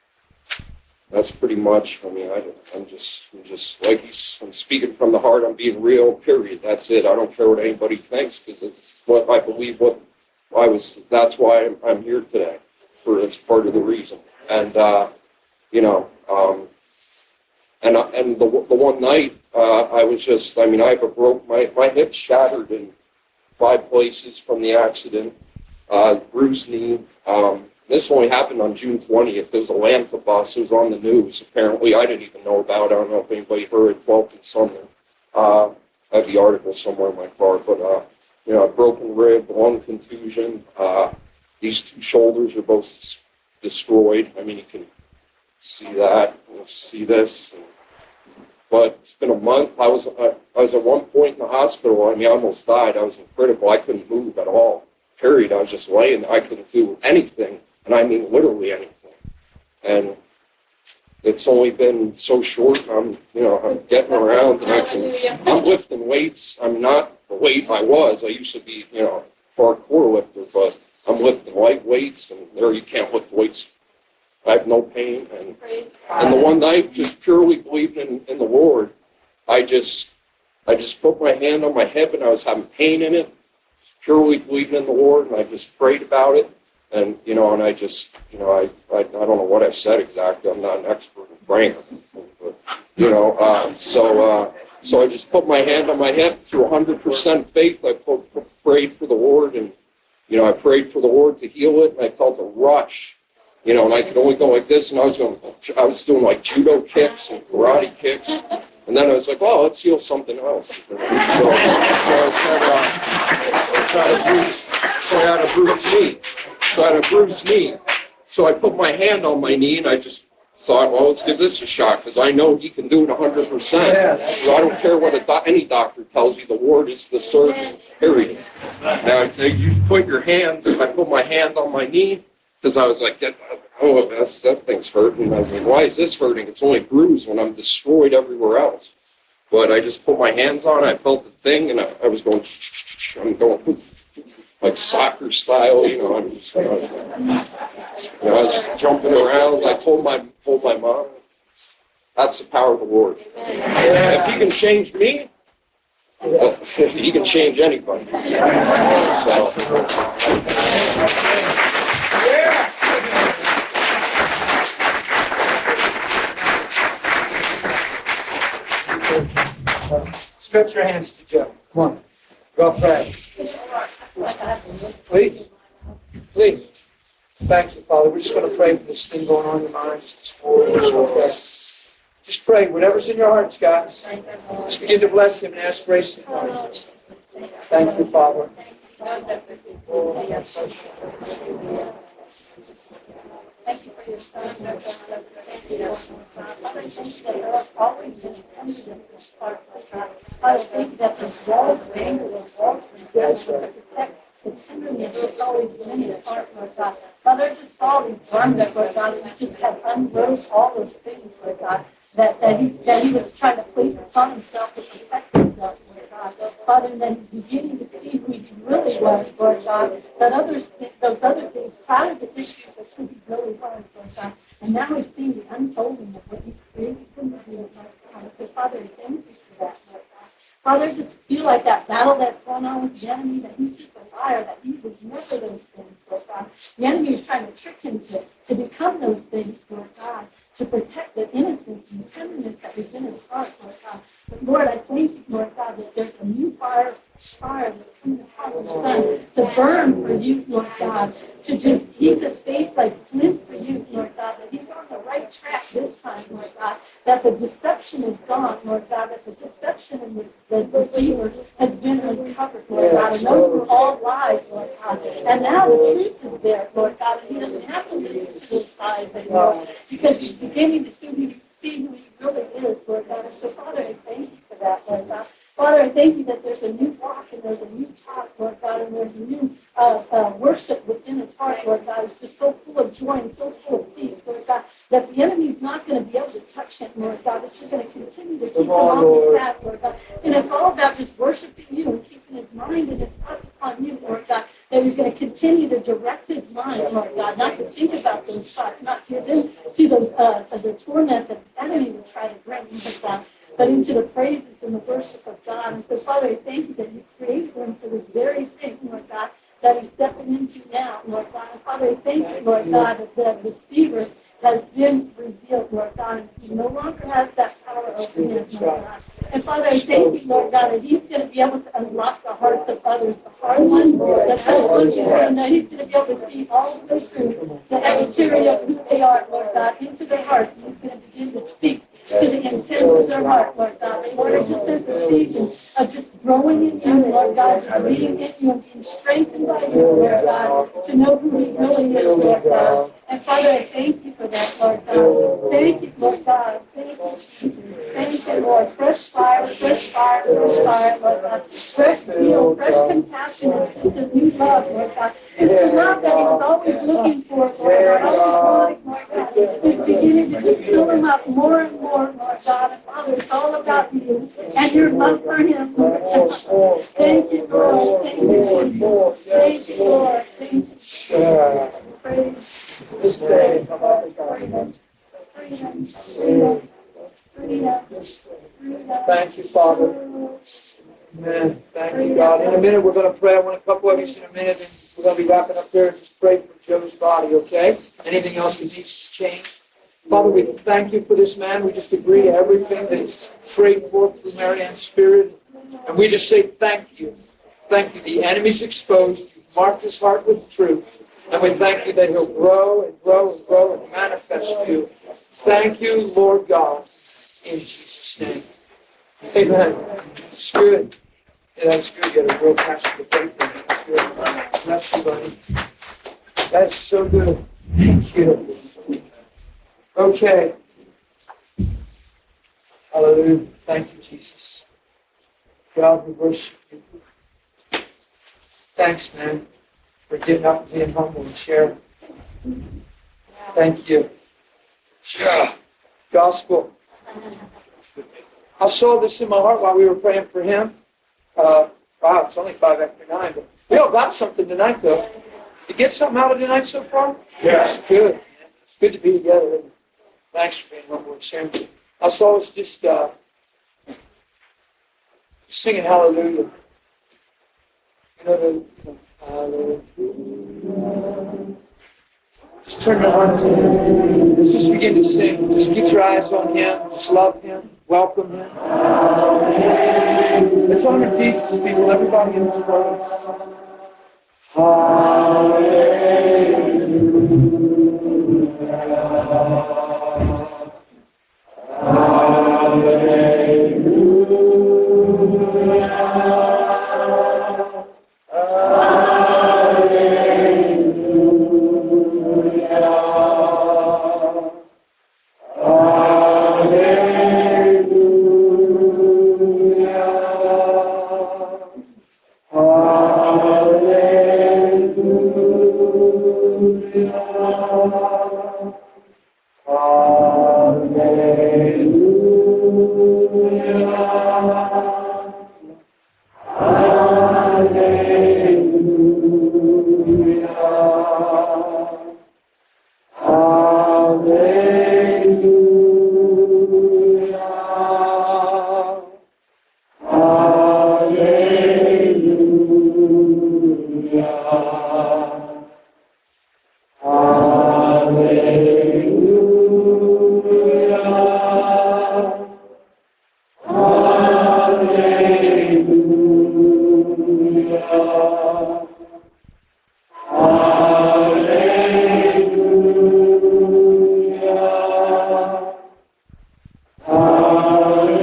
that's pretty much, I mean, I, I'm just, I'm just, like he's, I'm speaking from the heart, I'm being real, period. That's it. I don't care what anybody thinks, because it's what I believe, what I was, that's why I'm, I'm here today, for, it's part of the reason. And, uh, you know, um, and, and the, the one night, uh, I was just, I mean, I broke, my, my hip shattered in five places from the accident, uh, bruised knee, um, this only happened on June twentieth. There was a Lambda bus. It was on the news. Apparently, I didn't even know about it. I don't know if anybody heard it. twelfth and Sunday. Uh, I have the article somewhere in my car. But, uh, you know, a broken rib, lung contusion. Uh, these two shoulders are both destroyed. I mean, you can see that. You see this. But it's been a month. I was, I, I was at one point in the hospital. I mean, I almost died. I was in critical. I couldn't move at all. Period. I was just laying there. I couldn't do anything. And I mean literally anything. And it's only been so short. I'm, you know, I'm getting around and I can, I'm lifting weights. I'm not the weight I was. I used to be, you know, hardcore lifter, but I'm lifting light weights, and there you can't lift weights. I have no pain. And, and the one night, just purely believing in, in the Lord, I just, I just put my hand on my hip and I was having pain in it, purely believing in the Lord, and I just prayed about it. And, you know, and I just, you know, I, I, I don't know what I said exactly. I'm not an expert in praying. But, you know, uh, so uh, so I just put my hand on my hip through one hundred percent faith. I put, prayed for the Lord, and, you know, I prayed for the Lord to heal it, and I felt a rush. You know, and I could only go like this, and I was going, I was doing like judo kicks and karate kicks. And then I was like, oh, let's heal something else. So, so I said, uh, I tried to bruise, so I had a bruised knee. So I had a bruised knee. So I put my hand on my knee, and I just thought, well, let's give this a shot, because I know he can do it one hundred percent. So I don't care what a do- any doctor tells you. The Lord is the surgeon, period. Now, you put your hands, I put my hand on my knee, because I was like, oh, that's, that thing's hurting. I was like, why is this hurting? It's only bruised when I'm destroyed everywhere else. But I just put my hands on it, I felt the thing, and I, I was going, I'm going, like soccer style, you know, I'm just, you know, you know, I was just jumping around. I told my, told my mom, that's the power of the Lord. If he can change me, well, he can change anybody. So, Stretch your hands to Joe. Come on. Go pray. Please. Please. Thank you, Father. We're just going to pray for this thing going on in your minds this morning. Just pray. Whatever's in your hearts, guys. Just begin to bless him and ask grace and mercy. Thank you, Father. Thank you for your son. Father, thank you that there are always been tenderness in this heart, Lord God. Father, thank you that those walls of anger, those walls of resentment that protect the tenderness that's always been in his heart, Lord God. Father, just saw these garments, Lord God, and you just have unrose all those things, Lord God, that, that, he, that he was trying to place upon himself to protect himself, Lord God. Father, and then beginning to see who he really was, Lord God, that others think those other things, prior to issues that could be really hard, Lord God. And now we're seeing the unfolding of what you've created from the Lord God. So, Father, I thank you for that, Lord God. Father, I just feel like that battle that's going on with the enemy, that he's just a liar, that he was never those things, Lord God. The enemy is trying to trick him to, to become those things, Lord God, to protect the innocence and tenderness that was in his heart, Lord God. But Lord, I thank you, Lord God, that there's a new fire, fire that's coming upon your Son to burn for you, Lord God, to just keep his face like flint for you, Lord God, that he's on the right track this time, Lord God, that the deception is gone, Lord God, that the deception and the, the deceiver has been uncovered, Lord God, and those were all lies, Lord God. And now the truth is there, Lord God, and he doesn't have to listen to those lies anymore because he's beginning to see who, see who he really is, Lord God. And so, Father, I thank you for that, Lord God. Father, I thank you that there's a new walk and there's a new talk, Lord God, and there's a new uh, uh, worship within his heart, Lord God. It's just so full of joy and so full of peace, Lord God, that the enemy's not going to be able to touch him, Lord God, that you're going to continue to keep him on his path, Lord God. And it's all about just worshiping you and keeping his mind and his thoughts upon you, Lord God, that he's going to continue to direct his mind, Lord God, not to think about those thoughts, not to give in to those, uh, the torment that the enemy will try to bring, Lord God, but into the praises and the worship of God. And so, Father, I thank you that you created him for this very thing, Lord God, that he's stepping into now, Lord God. And Father, I thank you, Lord God, that the deceiver has been revealed, Lord God, and he no longer has that power over him, Lord God. And Father, I thank you, Lord God, that he's going to be able to unlock the hearts of others, the hard ones, that those ones who are, and that he's going to be able to see all the way through the criteria of who they are, Lord God, into their hearts, and he's going to begin to speak to the intent of their heart, Lord God. And Lord, it's just this season of just growing in you, Lord God, just being in you and being strengthened by you, Lord God, to know who he really is, Lord God. And Father, I thank you for that, Lord God. Thank you, Lord God. Thank you, Jesus. Thank you, Lord. Fresh fire, fresh fire, fresh fire, Lord God. Fresh feel, fresh compassion. It's just a new love, Lord God. It's the love that he was always looking for, Lord God. Always wanting, Lord God. He's beginning to just fill him up more and more, Lord God. And Father, it's all about you and your love for him, Lord God. Thank you, Lord. Thank you, Jesus. Thank you, Lord. Thank you, Jesus. Praise This day. freedom. Freedom. Freedom. Freedom. Freedom. Thank you, Father. Amen. Thank you, God. In a minute, we're going to pray. I want a couple of you in a minute, and we're going to be wrapping up there and just pray for Joe's body, okay? Anything else that needs to change? Father, we thank you for this man. We just agree to everything that's prayed forth through Marianne's Spirit. And we just say thank you. Thank you. The enemy's exposed. You've marked his heart with truth. And we thank you that he'll grow and grow and grow and manifest you. Thank you, Lord God, in Jesus' name. Amen. It's good. Yeah, that's good. You had a real passion to pray for me. That's good. Bless you, buddy. That's so good. Thank you. Okay. Hallelujah. Thank you, Jesus. God, we worship you. Thanks, man, for getting up and being humble and sharing. Thank you. Yeah. Gospel. I saw this in my heart while we were praying for him. Uh, wow, it's only five after nine, but we all got something tonight, though. You get something out of tonight so far? Yeah. It's good. It's good to be together. Thanks for being humble and sharing. I saw us just uh, singing Hallelujah. You know the Hallelujah. Just turn your heart to Him. Let's just begin to sing. Just get your eyes on Him. Just love Him. Welcome Him. Let's honor Jesus, people. Everybody in this place. Hallelujah.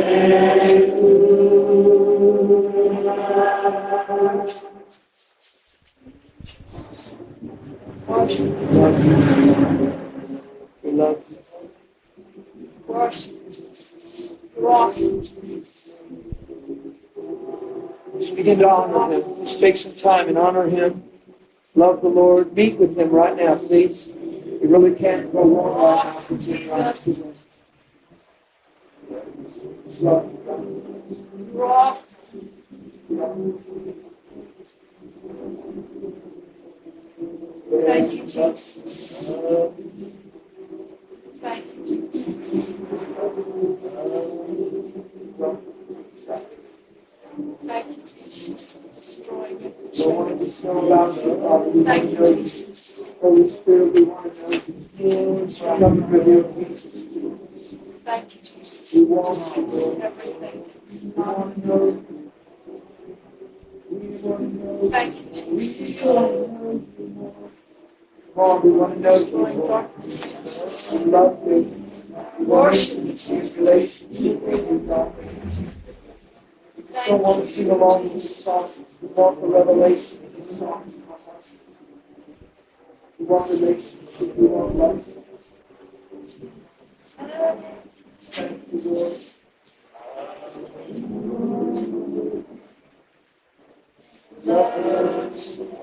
Wash me. We love you. Wash me. Wash me. Just begin to honor Him. Just take some time and honor Him. Love the Lord. Meet with Him right now, please. You really can't go wrong right now. Jesus. Love you. Thank you, Jesus. Thank you, Jesus. Thank you, Jesus, for destroying it. Thank you, Jesus. Holy Spirit, we want to know you. Come and reveal Jesus. Thank you, Jesus. We want to know Everything. We want to know you. We want to know Thank you, Jesus. Lord, we want to know you. We love you. We worship you. Relationship with you, God. We don't want to sing along with the songs. We want the revelation of the songs. We want relationship. We want love. Thank you, Lord. Love.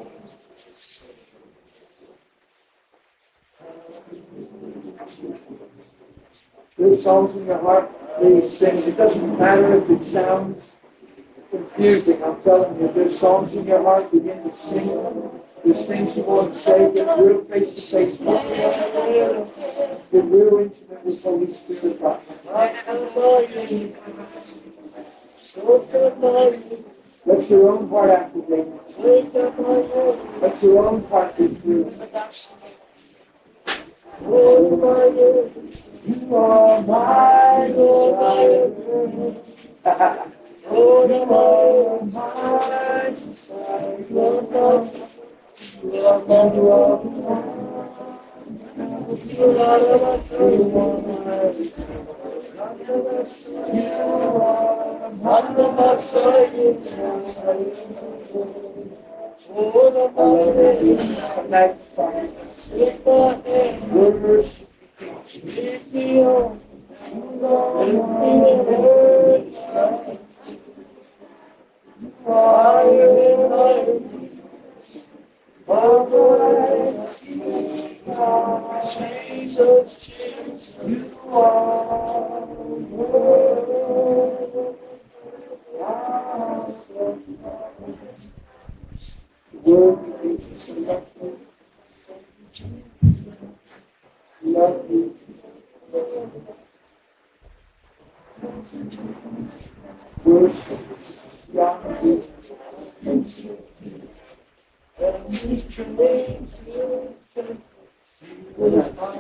There's songs in your heart, please sing. It doesn't matter if it sounds confusing. I'm telling you, there's songs in your heart, begin to sing. There's things you want to say, get real face to face with Him. Get real intimate with Holy Spirit right now. Let your own heart activate. Let your own heart be free. Oh, my Lord, you are my Lord. Oh, you are my Lord. You are my Lord. You are my Lord. Worship you. Jesus, Jesus, you are worthy. Love you. Worship Yahweh. And He's trained you. And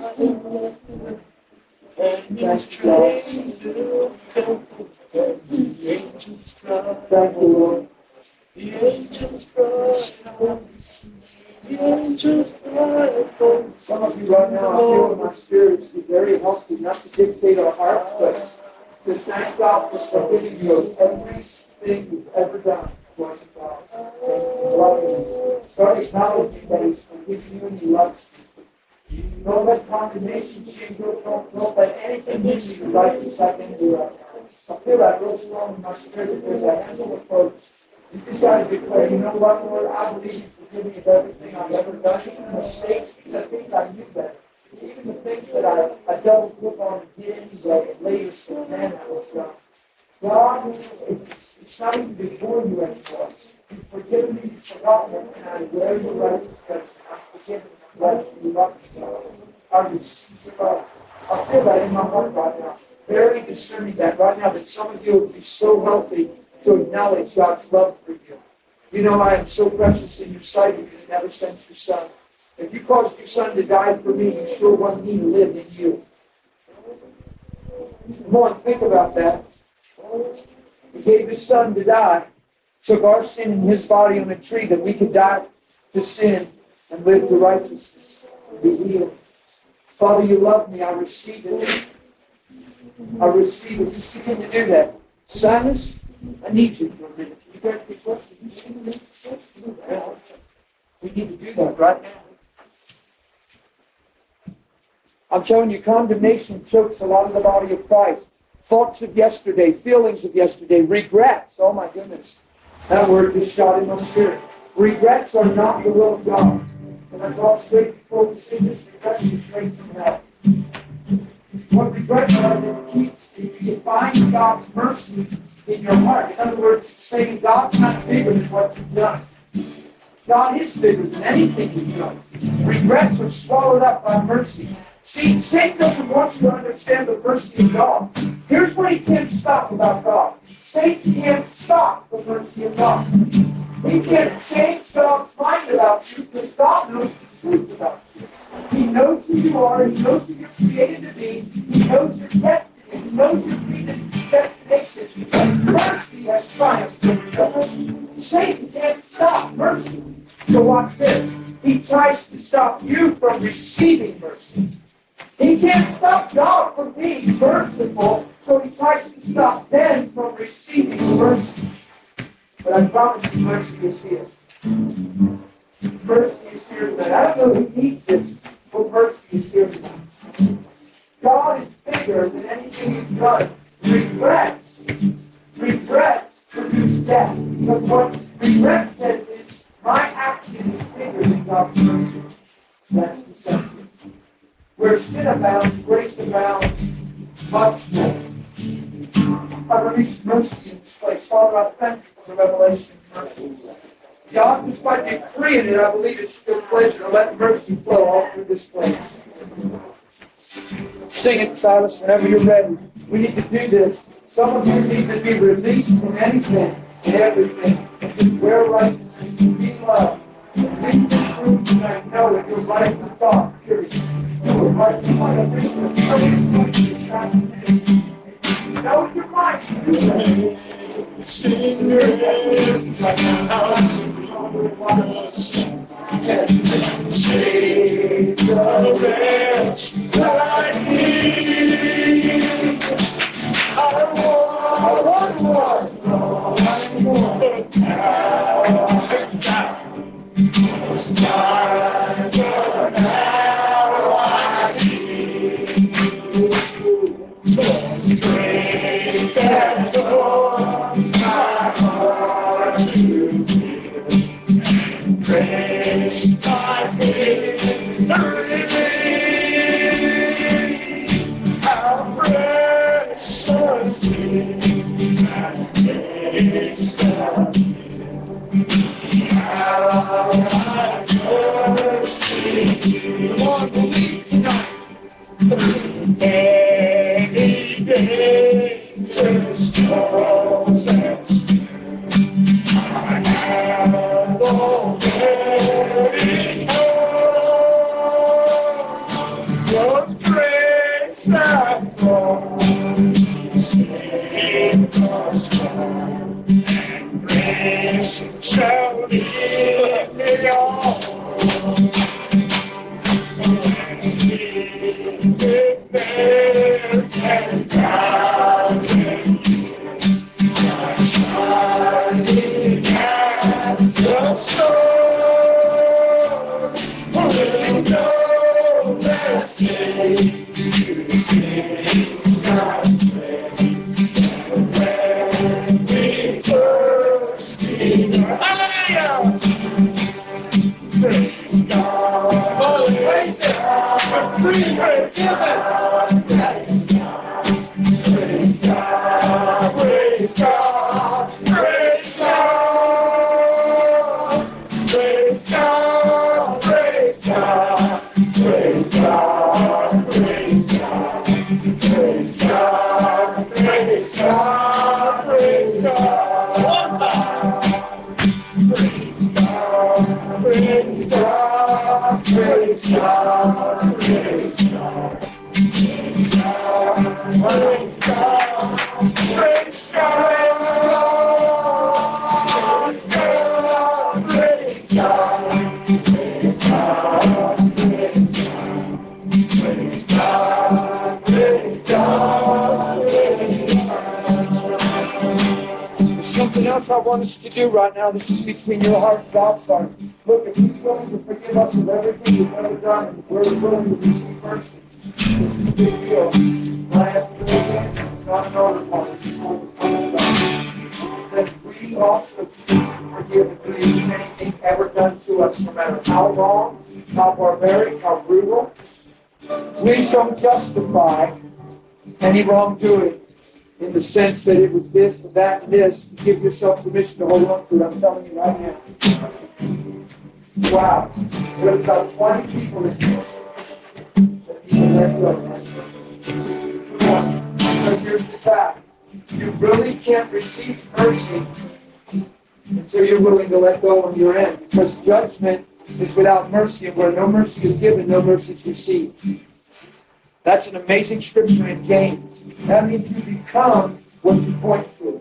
He's trained you. And the angels cry. Thank you, Lord. The angels cry. The angels cry. Some of you right now, I feel in my spirit to be very healthy, not to dictate our hearts, but to thank God for forgiving you of everything you've ever done towards God. And loving you. Start acknowledging that He's forgiven you and He loves you. Don't let condemnation, shame, guilt, don't, don't let anything in you righteous like into you right now. I feel that real strong in my spirit that there's a handful of folks. You just got to declare, you know what, Lord, I believe you forgive me of everything I've ever done, even the mistakes, the things I knew better. Even the things that I, I double click on and did anyway, and later said, man, that was wrong. God, it's, it's not even before you anymore. You've forgiven me, you've forgotten it, and I wear your righteous judgment. I'm forgiven, I'm blessed, you love me, God. I receive your love. I feel that in my heart right now. Very discerning that right now, that some of you would be so healthy to acknowledge God's love for you. You know, I am so precious in your sight, you can never send your son. If you caused your son to die for me, you sure want me to live in you. Come on, think about that. He gave his son to die, took our sin in his body on a tree that we could die to sin and live to righteousness and be healed. Father, you love me. I receive it. I receive it. Just begin to do that. Silas, I need you for a minute. Can you grab these books? Can you sing them? Yeah. We need to do that right now. I'm telling you, condemnation chokes a lot of the body of Christ. Thoughts of yesterday, feelings of yesterday, regrets. Oh my goodness. That word just shot in my spirit. Regrets are not the will of God. And I draw straight before the sickness, regrets are straight from hell. What regret does, it keeps, it binds God's mercy in your heart. In other words, saying God's not bigger than what you've done. God is bigger than anything you've done. Regrets are swallowed up by mercy. See, Satan doesn't want you to understand the mercy of God. Here's what he can't stop about God. Satan can't stop the mercy of God. He can't change God's mind about you because God knows the truth about you. He knows who you are. He knows who you're created to be. He knows your destiny. He knows your predestination. And mercy has triumphed over you. Satan can't stop mercy. So watch this. He tries to stop you from receiving mercy. He can't stop God from being merciful, so he tries to stop them from receiving mercy. But I promise you, mercy is here. Mercy is here tonight. I don't know who needs this, but mercy is here tonight. God is bigger than anything you've done. Regrets, regrets produce death. Because what regret says is, my action is bigger than God's mercy. That's the subject. Where sin abounds, grace abounds much more. I release mercy in this place. Father, I thank you for the revelation of mercy. God, just by decreeing it, I believe it's your pleasure to let mercy flow all through this place. Sing it, Silas, whenever you're ready. We need to do this. Some of you need to be released from anything and everything. And just wear righteousness and be loved. And leave this room tonight knowing you're right in the thought, period. You're right in the thought. I think there's something going to be attracted. You know in your mind. Sing your hands out. Shake the wretch like me. I want, I want more, I want, but now I'm down. It's time, but now I see. God's grace that draws my heart to give. Grace my faith through. How precious is that grace that gives. How I trust in you. Lord, believe tonight. Any dangerous troubles and still I have already known God's grace that brought saved us from, and grace shall lead me on. Ten thousand years, shining as the sun, will know that Savior's name, God's grace, and when we first meet, hallelujah, praise God, oh, praise God, for free forgiven. Praise God, praise God. something else I want us to do right now. This is between your heart and God's heart. Look, if He's willing to forgive us of everything we've ever done, and we're willing to receive mercy, this is a big deal. When I have to do it again, it's not an overcome, it's an overcome. Then we also forgive and believe anything ever done to us, no matter how wrong, how barbaric, how brutal. Please don't justify any wrongdoing in the sense that it was this and that and this. Give yourself permission to hold on to it. I'm telling you right now. Wow. There's about twenty people in here that you can let go. Because here's the fact. You really can't receive mercy until you're willing to let go on your end. Because judgment is without mercy, and where no mercy is given, no mercy is received. That's an amazing scripture in James. That means you become what you point to.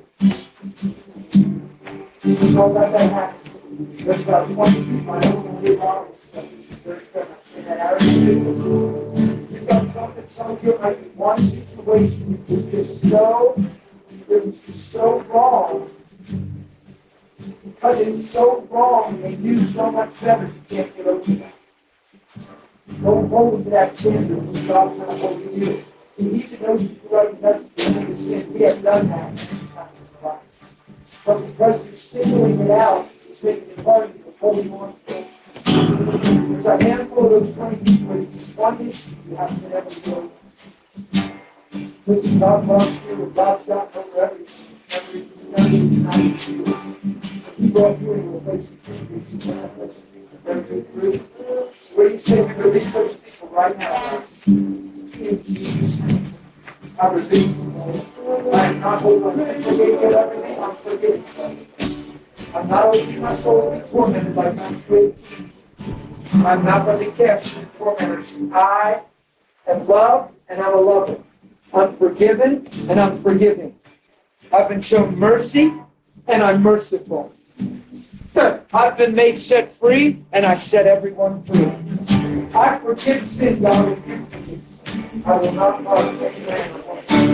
You know that that happens. There's about twenty people. I don't know who are in that area. You've got something, some of you might be one situation which is so, it was just so wrong. Because it's so wrong, they knew so much better, you can't get over that. Don't hold to that standard when God's not holding you. See, even those who write messages of sin, we have done that many times in our lives. But because you're singling it out, it's making it hard to holding on to it. There's a handful of those twenty people, it's just one issue you have to never go. Listen, God loves you, and God's got over everything. Everything, everything, everything. He brought you into a place of truth. You cannot listen to very good fruit. What do you say we release those people right now? In Jesus' name. I release them. I am not holding on. I forget everything. I'm forgetting. I'm not opening my soul to be tormented like Matthew eighteen. I'm not going to be cast into tormentors. I am loved and I'm a lover. I'm forgiven and I'm forgiving. I've been shown mercy and I'm merciful. I've been made set free, and I set everyone free. I forgive sin, God, and you forgive. I will not cause any man.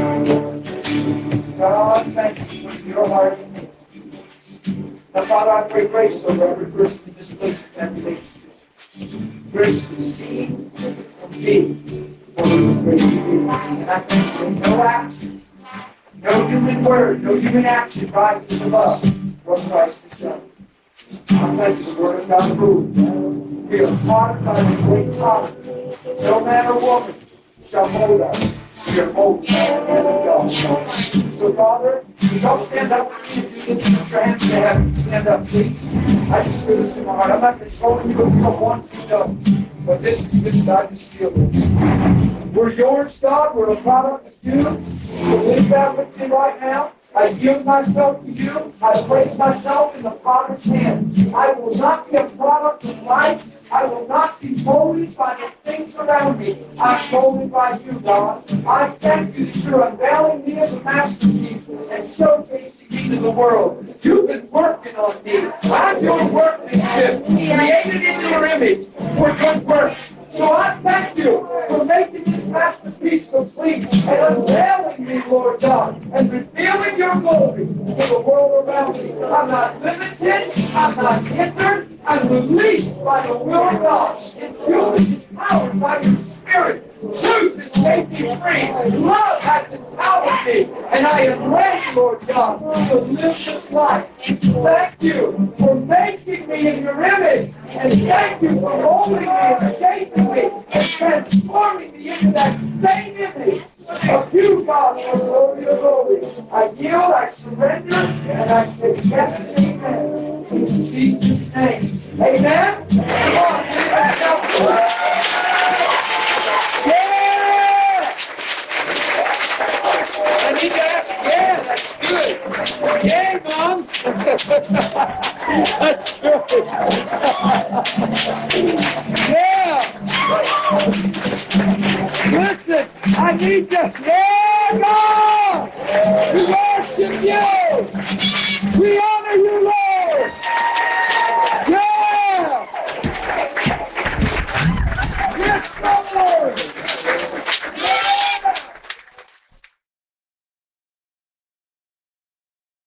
God, thank you for your heart in me. Now, Father, I pray grace over every person in this place that relates to you. Grace to see and be what you grace to be. And I thank you. No action, no human word, no human action rises above what Christ has done. I thank the Word of God moved. We are taught by the great power. No man or woman shall mold us. We are molded by the hand of God. So, Father, don't stand up with me and do this. Put your hands in the heavens. Stand up, please. I just feel this in my heart. I'm not consoling you if you don't want to know. But this is this. I just feel this. We're yours, God. We're a product of you. Believe that with me right now. I yield myself to you. I place myself in the Father's hands. I will not be a product of life. I will not be molded by the things around me. I'm molded by you, God. I thank you that you're unveiling me as a masterpiece and showcasing me to the world. You've been working on me. I'm your workmanship, created in your image for good works. So I thank you for making this masterpiece complete and unveiling me, Lord God, and revealing your glory to the world around me. I'm not limited. I'm not hindered. I'm released by the will of God. Infused and empowered by your Spirit. Truth has made me free. Love has empowered me. And I am ready, Lord God, to live this life. Thank you for making me in your image. And thank you for molding me and shaping me and transforming me into that same image of you, God, for glory to glory. I yield, I surrender, and I say yes and amen. In Jesus' name. Amen? Come on, give yourself yeah! I need to ask, yeah, that's good. Yay, Mom! That's good. Yeah! Listen, I need to, yeah, God! We worship you! We are